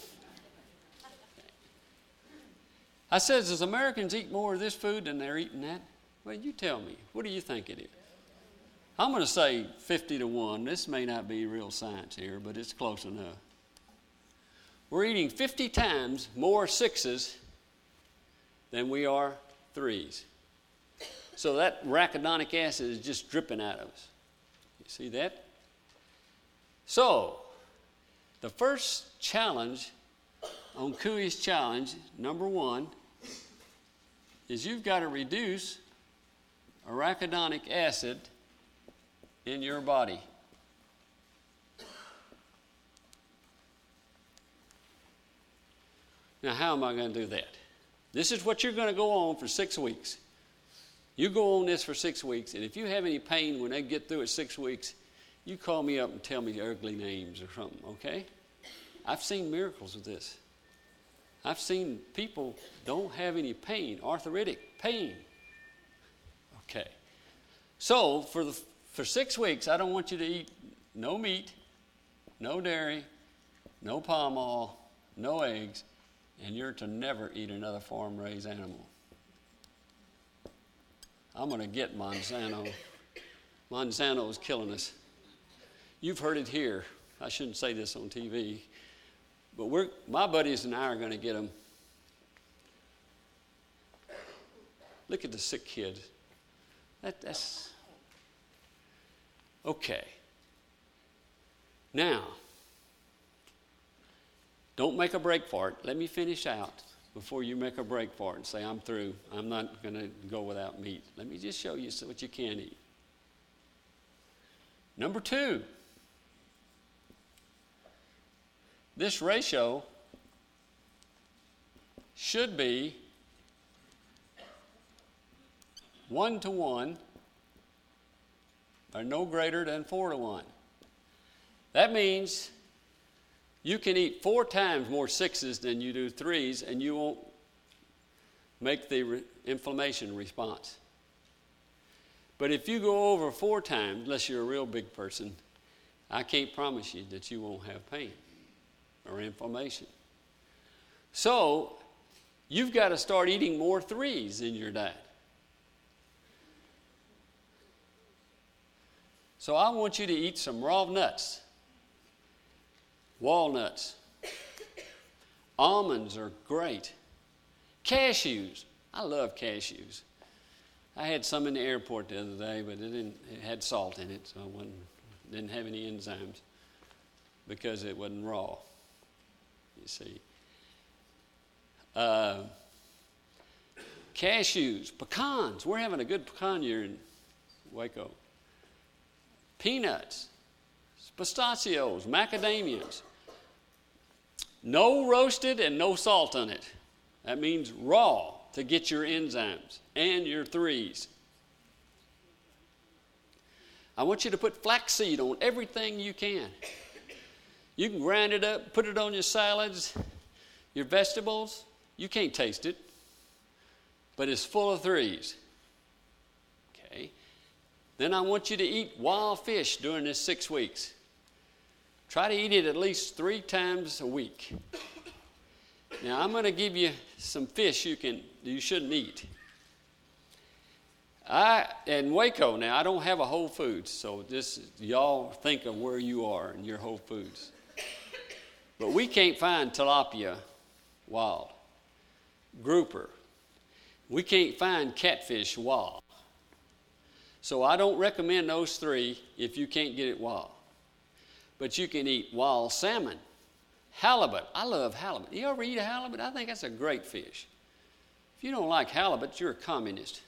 Speaker 1: I said, does Americans eat more of this food than they're eating that? Well, you tell me. What do you think it is? I'm going to say fifty to one. This may not be real science here, but it's close enough. We're eating fifty times more sixes than we are threes. So that arachidonic acid is just dripping out of us. You see that? So, the first challenge on Cooey's Challenge, number one, is you've got to reduce arachidonic acid in your body. Now, how am I going to do that? This is what you're going to go on for six weeks. You go on this for six weeks, and if you have any pain when they get through at six weeks, you call me up and tell me ugly names or something, okay? I've seen miracles with this. I've seen people don't have any pain, arthritic pain. Okay. So for the for six weeks, I don't want you to eat no meat, no dairy, no palm oil, no eggs, and you're to never eat another farm-raised animal. I'm going to get Monsanto. Monsanto is killing us. You've heard it here. I shouldn't say this on T V. But we're, my buddies and I are going to get them. Look at the sick kids. That, that's okay. Now, don't make a break for it. Let me finish out before you make a break for it and say, I'm through. I'm not going to go without meat. Let me just show you what you can eat. Number two, this ratio should be one to one or no greater than four to one. That means you can eat four times more sixes than you do threes, and you won't make the re- inflammation response. But if you go over four times, unless you're a real big person, I can't promise you that you won't have pain or inflammation. So you've got to start eating more threes in your diet. So I want you to eat some raw nuts, walnuts, almonds are great, cashews. I love cashews. I had some in the airport the other day, but it, didn't, it had salt in it, so it wasn't, didn't have any enzymes because it wasn't raw, you see. Uh, cashews, pecans. We're having a good pecan year in Waco. Peanuts, pistachios, macadamias. No roasted and no salt on it. That means raw to get your enzymes and your threes. I want you to put flaxseed on everything you can. You can grind it up, put it on your salads, your vegetables. You can't taste it, but it's full of threes. Okay. Then I want you to eat wild fish during this six weeks. Try to eat it at least three times a week. Now I'm going to give you some fish you can you shouldn't eat. I in Waco now I don't have a Whole Foods, so just y'all think of where you are in your Whole Foods. But we can't find tilapia wild, grouper. We can't find catfish wild. So I don't recommend those three if you can't get it wild. But you can eat wild salmon, halibut. I love halibut. You ever eat a halibut? I think that's a great fish. If you don't like halibut, you're a communist.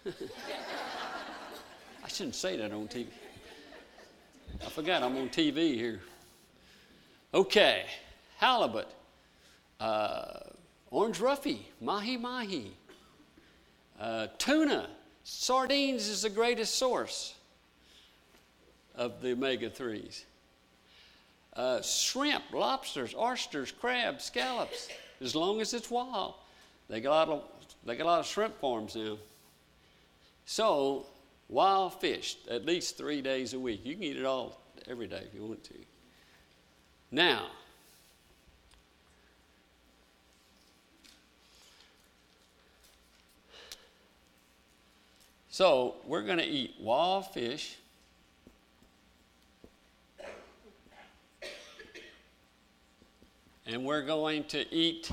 Speaker 1: I shouldn't say that on T V. I forgot I'm on T V here. Okay, halibut, uh, orange roughy, mahi-mahi, uh, tuna. Sardines is the greatest source of the omega threes. Uh, shrimp, lobsters, oysters, crabs, scallops, as long as it's wild. They got a lot of, they got a lot of shrimp farms now. So, wild fish, at least three days a week. You can eat it all every day if you want to. Now, so we're going to eat wild fish. And we're going to eat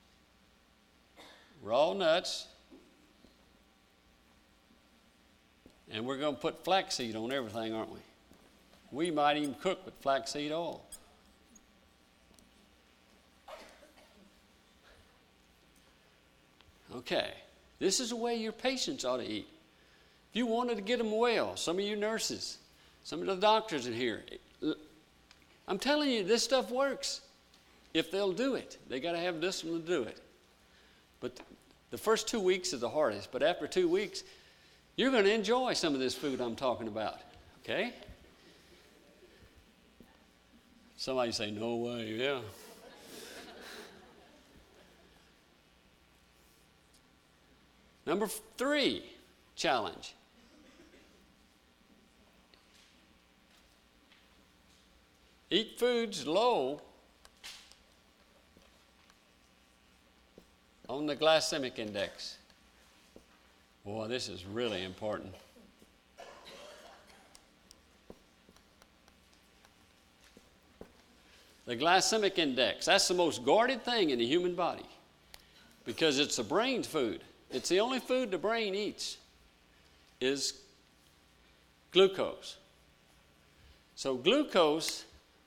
Speaker 1: raw nuts. And we're going to put flaxseed on everything, aren't we? We might even cook with flaxseed oil. Okay. This is the way your patients ought to eat. If you wanted to get them well, some of you nurses, some of the doctors in here, I'm telling you, this stuff works. If they'll do it, they got to have discipline to do it. But the first two weeks is the hardest. But after two weeks, you're going to enjoy some of this food I'm talking about. Okay? Somebody say, no way, yeah. Number three challenge. Eat foods low on the glycemic index. Boy, this is really important. The glycemic index, that's the most guarded thing in the human body because it's the brain's food. It's the only food the brain eats is glucose. So glucose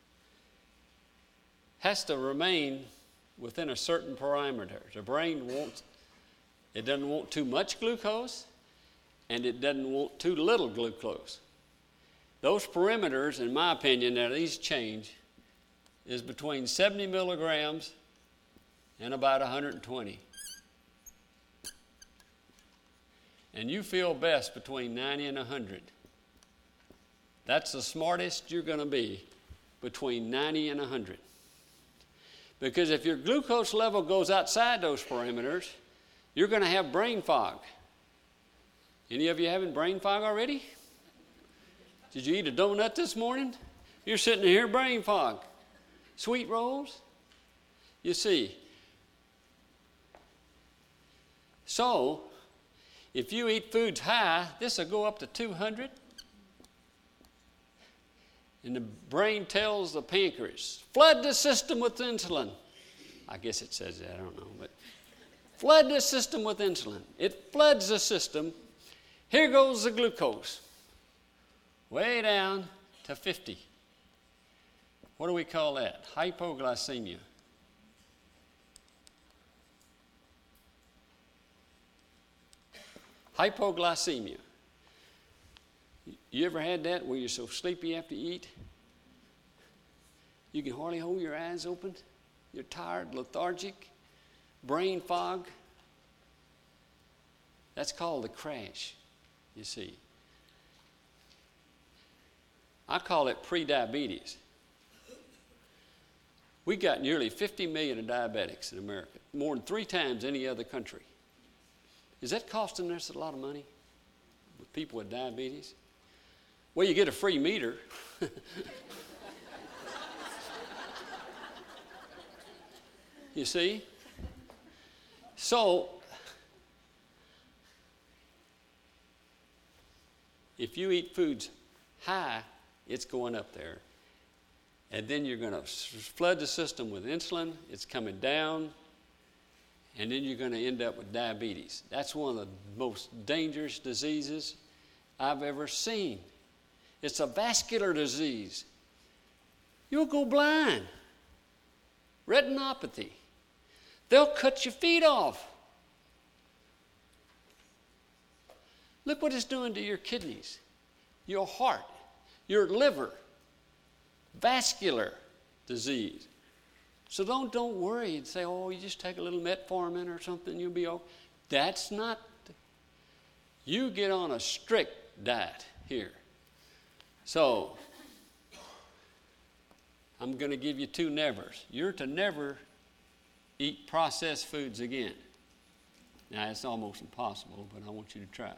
Speaker 1: has to remain within a certain parameter. The brain wants, it doesn't want too much glucose, and it doesn't want too little glucose. Those parameters, in my opinion, that these change is between seventy milligrams and about one hundred twenty. And you feel best between ninety and one hundred. That's the smartest you're going to be, between ninety and one hundred. Because if your glucose level goes outside those parameters, you're going to have brain fog. Any of you having brain fog already? Did you eat a donut this morning? You're sitting here, brain fog. Sweet rolls? You see. So, if you eat foods high, this will go up to two hundred. And the brain tells the pancreas, flood the system with insulin. I guess it says that, I don't know. But flood the system with insulin. It floods the system. Here goes the glucose. Way down to fifty. What do we call that? Hypoglycemia. Hypoglycemia. You ever had that where you're so sleepy after you eat? You can hardly hold your eyes open. You're tired, lethargic, brain fog. That's called the crash, you see. I call it pre-diabetes. We got nearly fifty million diabetics in America, more than three times any other country. Is that costing us a lot of money with people with diabetes? Well, you get a free meter. You see? So, if you eat foods high, it's going up there. And then you're going to flood the system with insulin. It's coming down. And then you're going to end up with diabetes. That's one of the most dangerous diseases I've ever seen. It's a vascular disease. You'll go blind. Retinopathy. They'll cut your feet off. Look what it's doing to your kidneys, your heart, your liver. Vascular disease. So don't, don't worry and say, oh, you just take a little metformin or something, you'll be okay. That's not. You get on a strict diet here. So, I'm going to give you two nevers. You're to never eat processed foods again. Now, it's almost impossible, but I want you to try.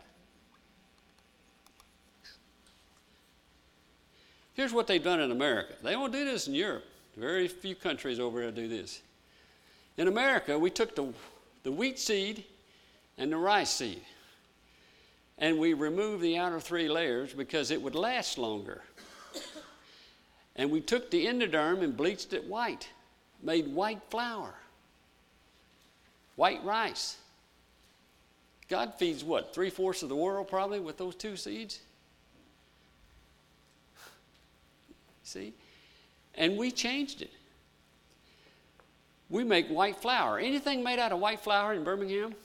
Speaker 1: Here's what they've done in America. They don't do this in Europe. Very few countries over here do this. In America, we took the, the wheat seed and the rice seed, and we removed the outer three layers because it would last longer. And we took the endoderm and bleached it white, made white flour, white rice. God feeds what, three-fourths of the world probably with those two seeds? See? And we changed it. We make white flour. Anything made out of white flour in Birmingham?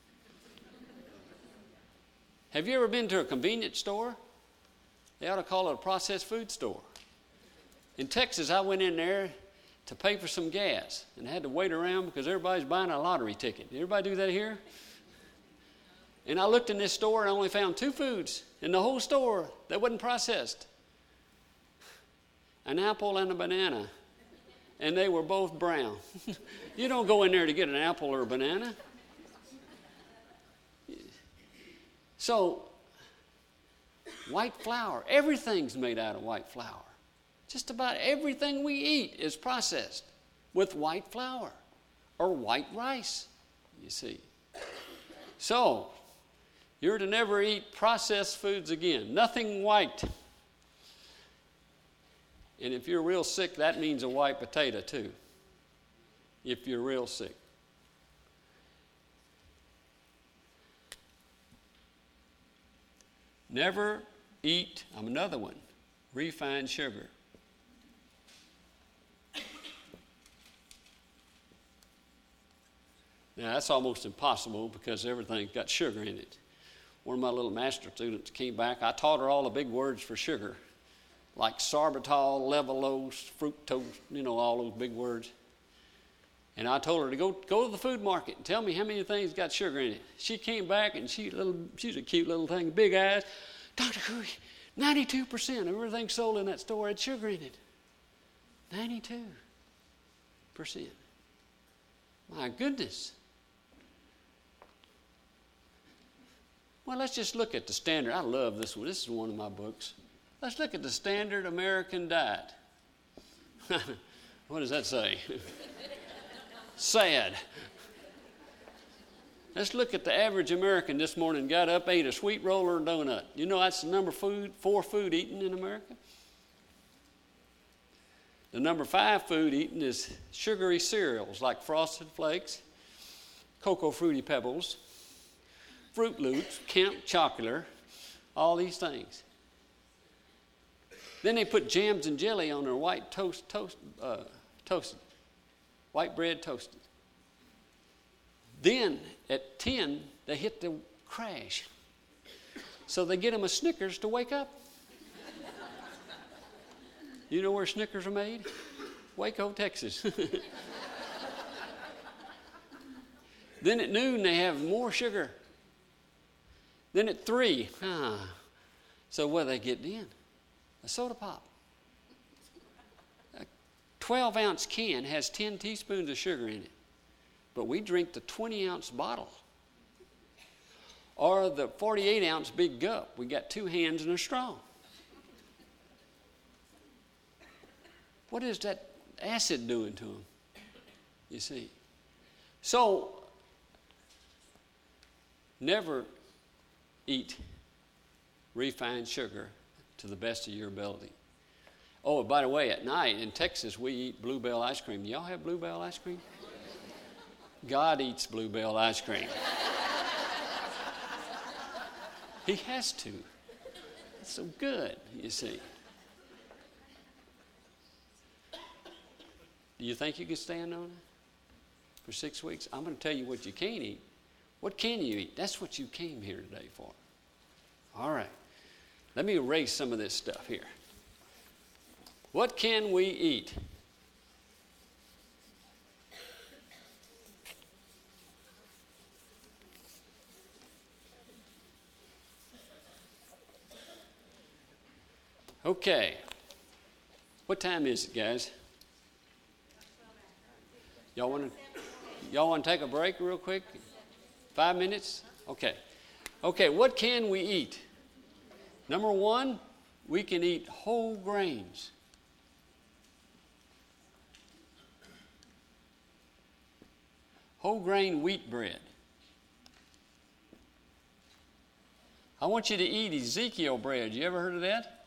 Speaker 1: Have you ever been to a convenience store? They ought to call it a processed food store. In Texas, I went in there to pay for some gas and had to wait around because everybody's buying a lottery ticket. Did everybody do that here? And I looked in this store and I only found two foods in the whole store that wasn't processed. An apple and a banana. And they were both brown. You don't go in there to get an apple or a banana. So, white flour. Everything's made out of white flour. Just about everything we eat is processed with white flour or white rice, you see. So, you're to never eat processed foods again. Nothing white. And if you're real sick, that means a white potato too. If you're real sick. Never eat, I'm another one, refined sugar. Now, that's almost impossible because everything's got sugar in it. One of my little master students came back. I taught her all the big words for sugar, like sorbitol, levulose, fructose, you know, all those big words. And I told her to go go to the food market and tell me how many things got sugar in it. She came back, and she little she's a cute little thing, big eyes. Doctor Curry, ninety-two percent of everything sold in that store had sugar in it. ninety-two percent. My goodness. Well, let's just look at the standard. I love this one. This is one of my books. Let's look at the standard American diet. What does that say? Sad. Let's look at the average American this morning. Got up, ate a sweet roll or a donut. You know that's the number food, four food eaten in America? The number five food eaten is sugary cereals like Frosted Flakes, Cocoa Fruity Pebbles, Fruit Loops, Camp Chocolate, all these things. Then they put jams and jelly on their white toast, toast, uh, toasted, white bread toasted. Then at ten, they hit the crash. So they get them a Snickers to wake up. You know where Snickers are made? Waco, Texas. Then at noon, they have more sugar. Then at three, ah, so what are they getting in? A soda pop. A twelve-ounce can has ten teaspoons of sugar in it, but we drink the twenty-ounce bottle. Or the forty-eight ounce big gup. We got two hands and a straw. What is that acid doing to them? You see. So, never eat refined sugar to the best of your ability. Oh, by the way, at night in Texas, we eat Bluebell ice cream. Y'all have Bluebell ice cream? God eats Bluebell ice cream. He has to. It's so good, you see. Do you think you could stand on it for six weeks? I'm going to tell you what you can't eat. What can you eat? That's what you came here today for. All right. Let me erase some of this stuff here. What can we eat? Okay. What time is it, guys? Y'all want to y'all want to take a break real quick? Five minutes? Okay. Okay, what can we eat? Number one, we can eat whole grains. Whole grain wheat bread. I want you to eat Ezekiel bread. You ever heard of that?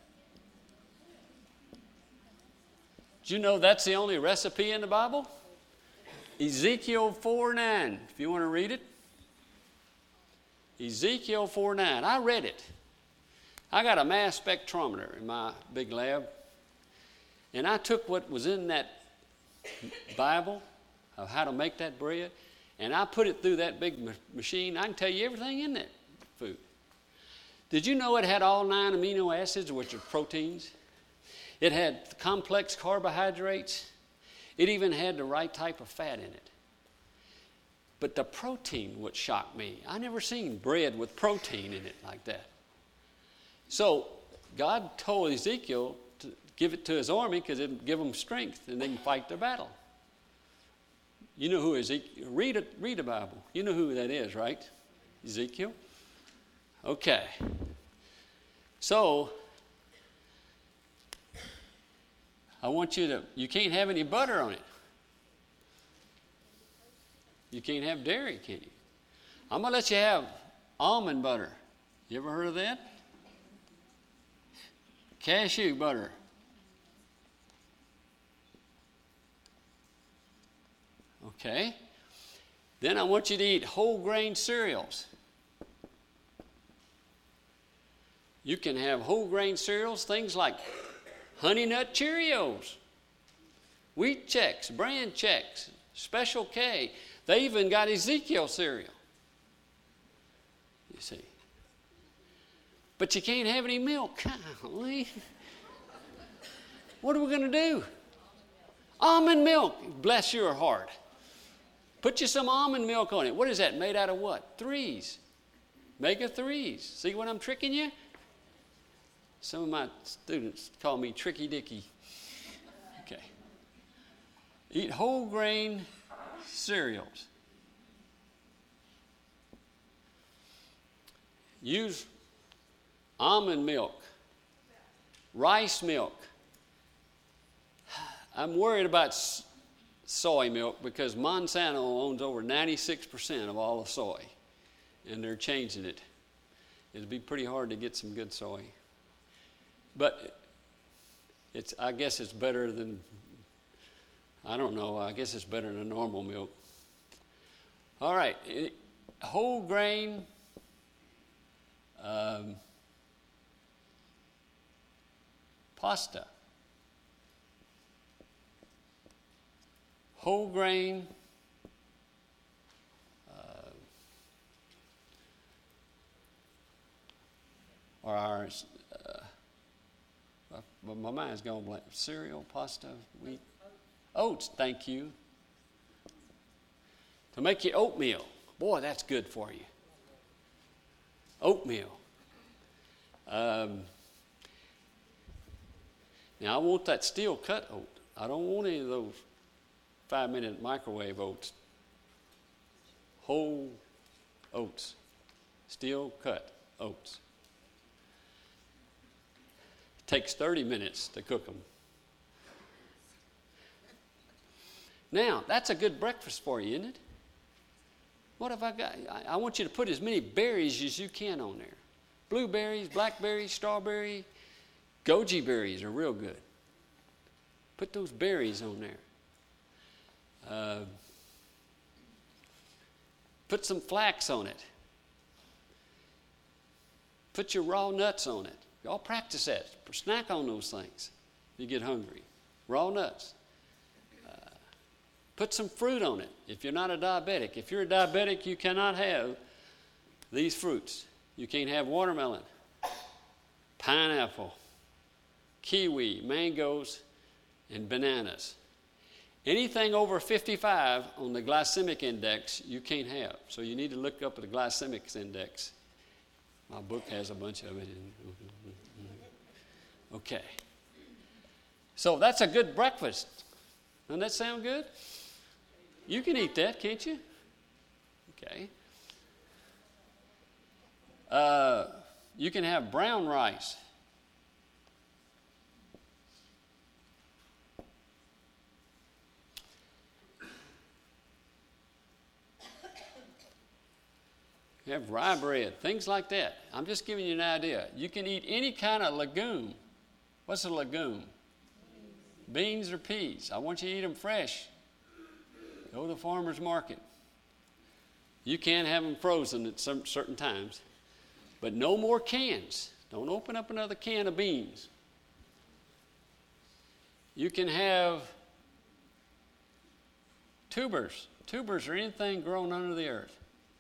Speaker 1: Do you know that's the only recipe in the Bible? Ezekiel four nine, if you want to read it. Ezekiel four nine. I read it. I got a mass spectrometer in my big lab, and I took what was in that Bible of how to make that bread, and I put it through that big ma- machine. I can tell you everything in that food. Did you know it had all nine amino acids, which are proteins? It had complex carbohydrates. It even had the right type of fat in it. But the protein would shock me. I never seen bread with protein in it like that. So God told Ezekiel to give it to his army because it would give them strength and they can fight the battle. You know who Ezekiel, read it, read the Bible. You know who that is, right? Ezekiel? Okay. So I want you to, you can't have any butter on it. You can't have dairy, can you? I'm going to let you have almond butter. You ever heard of that? Cashew butter. Okay. Then I want you to eat whole grain cereals. You can have whole grain cereals, things like Honey Nut Cheerios, Wheat Chex, Brand Chex, Special K. They even got Ezekiel cereal. You see. But you can't have any milk. Golly. What are we going to do? Almond milk. Bless your heart. Put you some almond milk on it. What is that? Made out of what? Threes. Mega threes. See what I'm tricking you? Some of my students call me Tricky Dicky. Okay. Eat whole grain cereals. Use almond milk, rice milk. I'm worried about soy milk because Monsanto owns over ninety-six percent of all the soy, and they're changing it. It'd be pretty hard to get some good soy. But it's, I guess it's better than, I don't know, I guess it's better than normal milk. All right, whole grain, um, pasta. Whole grain, uh, or our, uh, my mind's gone blank. Cereal, pasta, wheat, oats. Thank you. To make you oatmeal. Boy, that's good for you. Oatmeal. Um, now I want that steel cut oat. I don't want any of those five-minute microwave oats. Whole oats. Steel cut oats. It takes thirty minutes to cook them. Now, that's a good breakfast for you, isn't it? What have I got? I, I want you to put as many berries as you can on there. Blueberries, blackberries, strawberry, goji berries are real good. Put those berries on there. Uh, put some flax on it. Put your raw nuts on it. Y'all practice that. Snack on those things if you get hungry. Raw nuts. Uh, put some fruit on it if you're not a diabetic. If you're a diabetic, you cannot have these fruits. You can't have watermelon, pineapple, kiwi, mangoes, and bananas. Anything over fifty-five on the glycemic index, you can't have. So you need to look up at the glycemic index. My book has a bunch of it. Okay. So that's a good breakfast. Doesn't that sound good? You can eat that, can't you? Okay. Uh, you can have brown rice. You have rye bread, things like that. I'm just giving you an idea. You can eat any kind of legume. What's a legume? Beans or peas. I want you to eat them fresh. Go to the farmer's market. You can have them frozen at some certain times, but no more cans. Don't open up another can of beans. You can have tubers. Tubers are anything grown under the earth.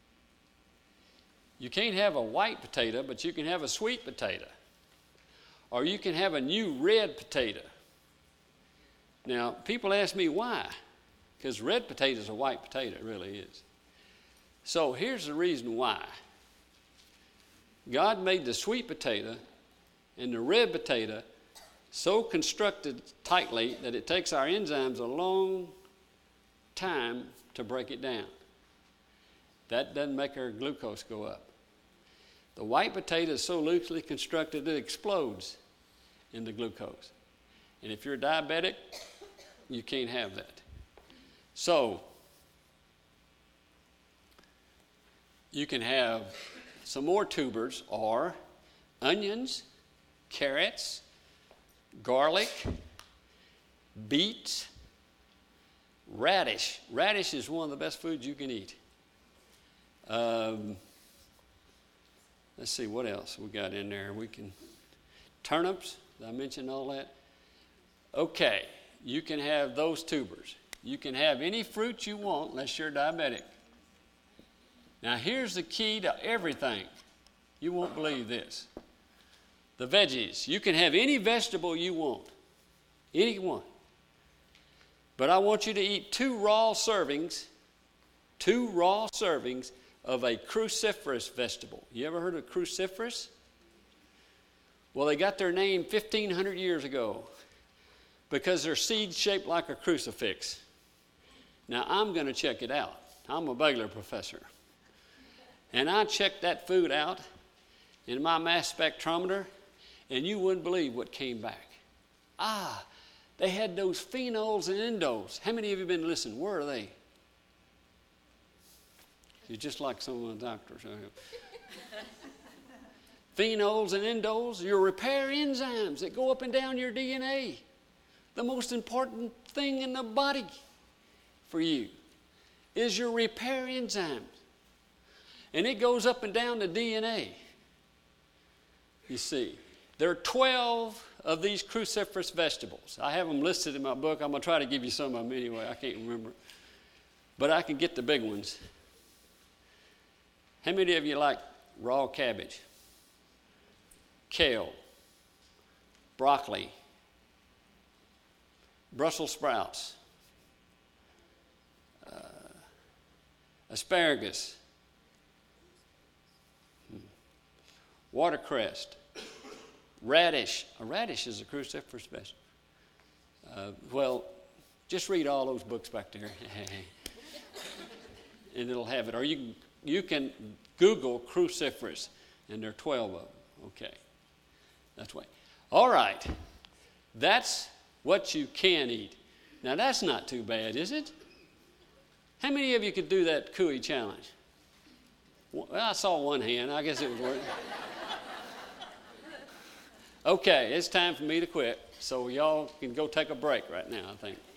Speaker 1: You can't have a white potato, but you can have a sweet potato. Or you can have a new red potato. Now, people ask me why. Because red potato is a white potato, it really is. So here's the reason why. God made the sweet potato and the red potato so constructed tightly that it takes our enzymes a long time to break it down. That doesn't make our glucose go up. The white potato is so loosely constructed it explodes in the glucose. And if you're diabetic, you can't have that. So, you can have some more tubers or onions, carrots, garlic, beets, radish. Radish is one of the best foods you can eat. Um, let's see what else we got in there. We can, turnips, did I mention all that? Okay, you can have those tubers. You can have any fruit you want unless you're diabetic. Now here's the key to everything. You won't believe this. The veggies. You can have any vegetable you want. Any one. But I want you to eat two raw servings, two raw servings of a cruciferous vegetable. You ever heard of cruciferous? Well, they got their name fifteen hundred years ago because their seed's shaped like a crucifix. Now, I'm going to check it out. I'm a Baylor professor. And I checked that food out in my mass spectrometer, and you wouldn't believe what came back. Ah, they had those phenols and endos. How many of you have been listening? Where are they? You're just like some of the doctors. Phenols and endos, your repair enzymes that go up and down your D N A. The most important thing in the body for you is your repair enzymes. And it goes up and down the D N A. You see, there are twelve of these cruciferous vegetables. I have them listed in my book. I'm going to try to give you some of them anyway. I can't remember. But I can get the big ones. How many of you like raw cabbage? Kale, broccoli, Brussels sprouts, uh, asparagus, watercress, radish. A radish is a cruciferous vegetable. Uh, well, just read all those books back there, and it'll have it. Or you can, you can Google cruciferous, and there are twelve of them. Okay, that's why. All right, that's what you can eat. Now, that's not too bad, is it? How many of you could do that Cooey challenge? Well, I saw one hand. I guess it was working. Okay, it's time for me to quit, so y'all can go take a break right now, I think.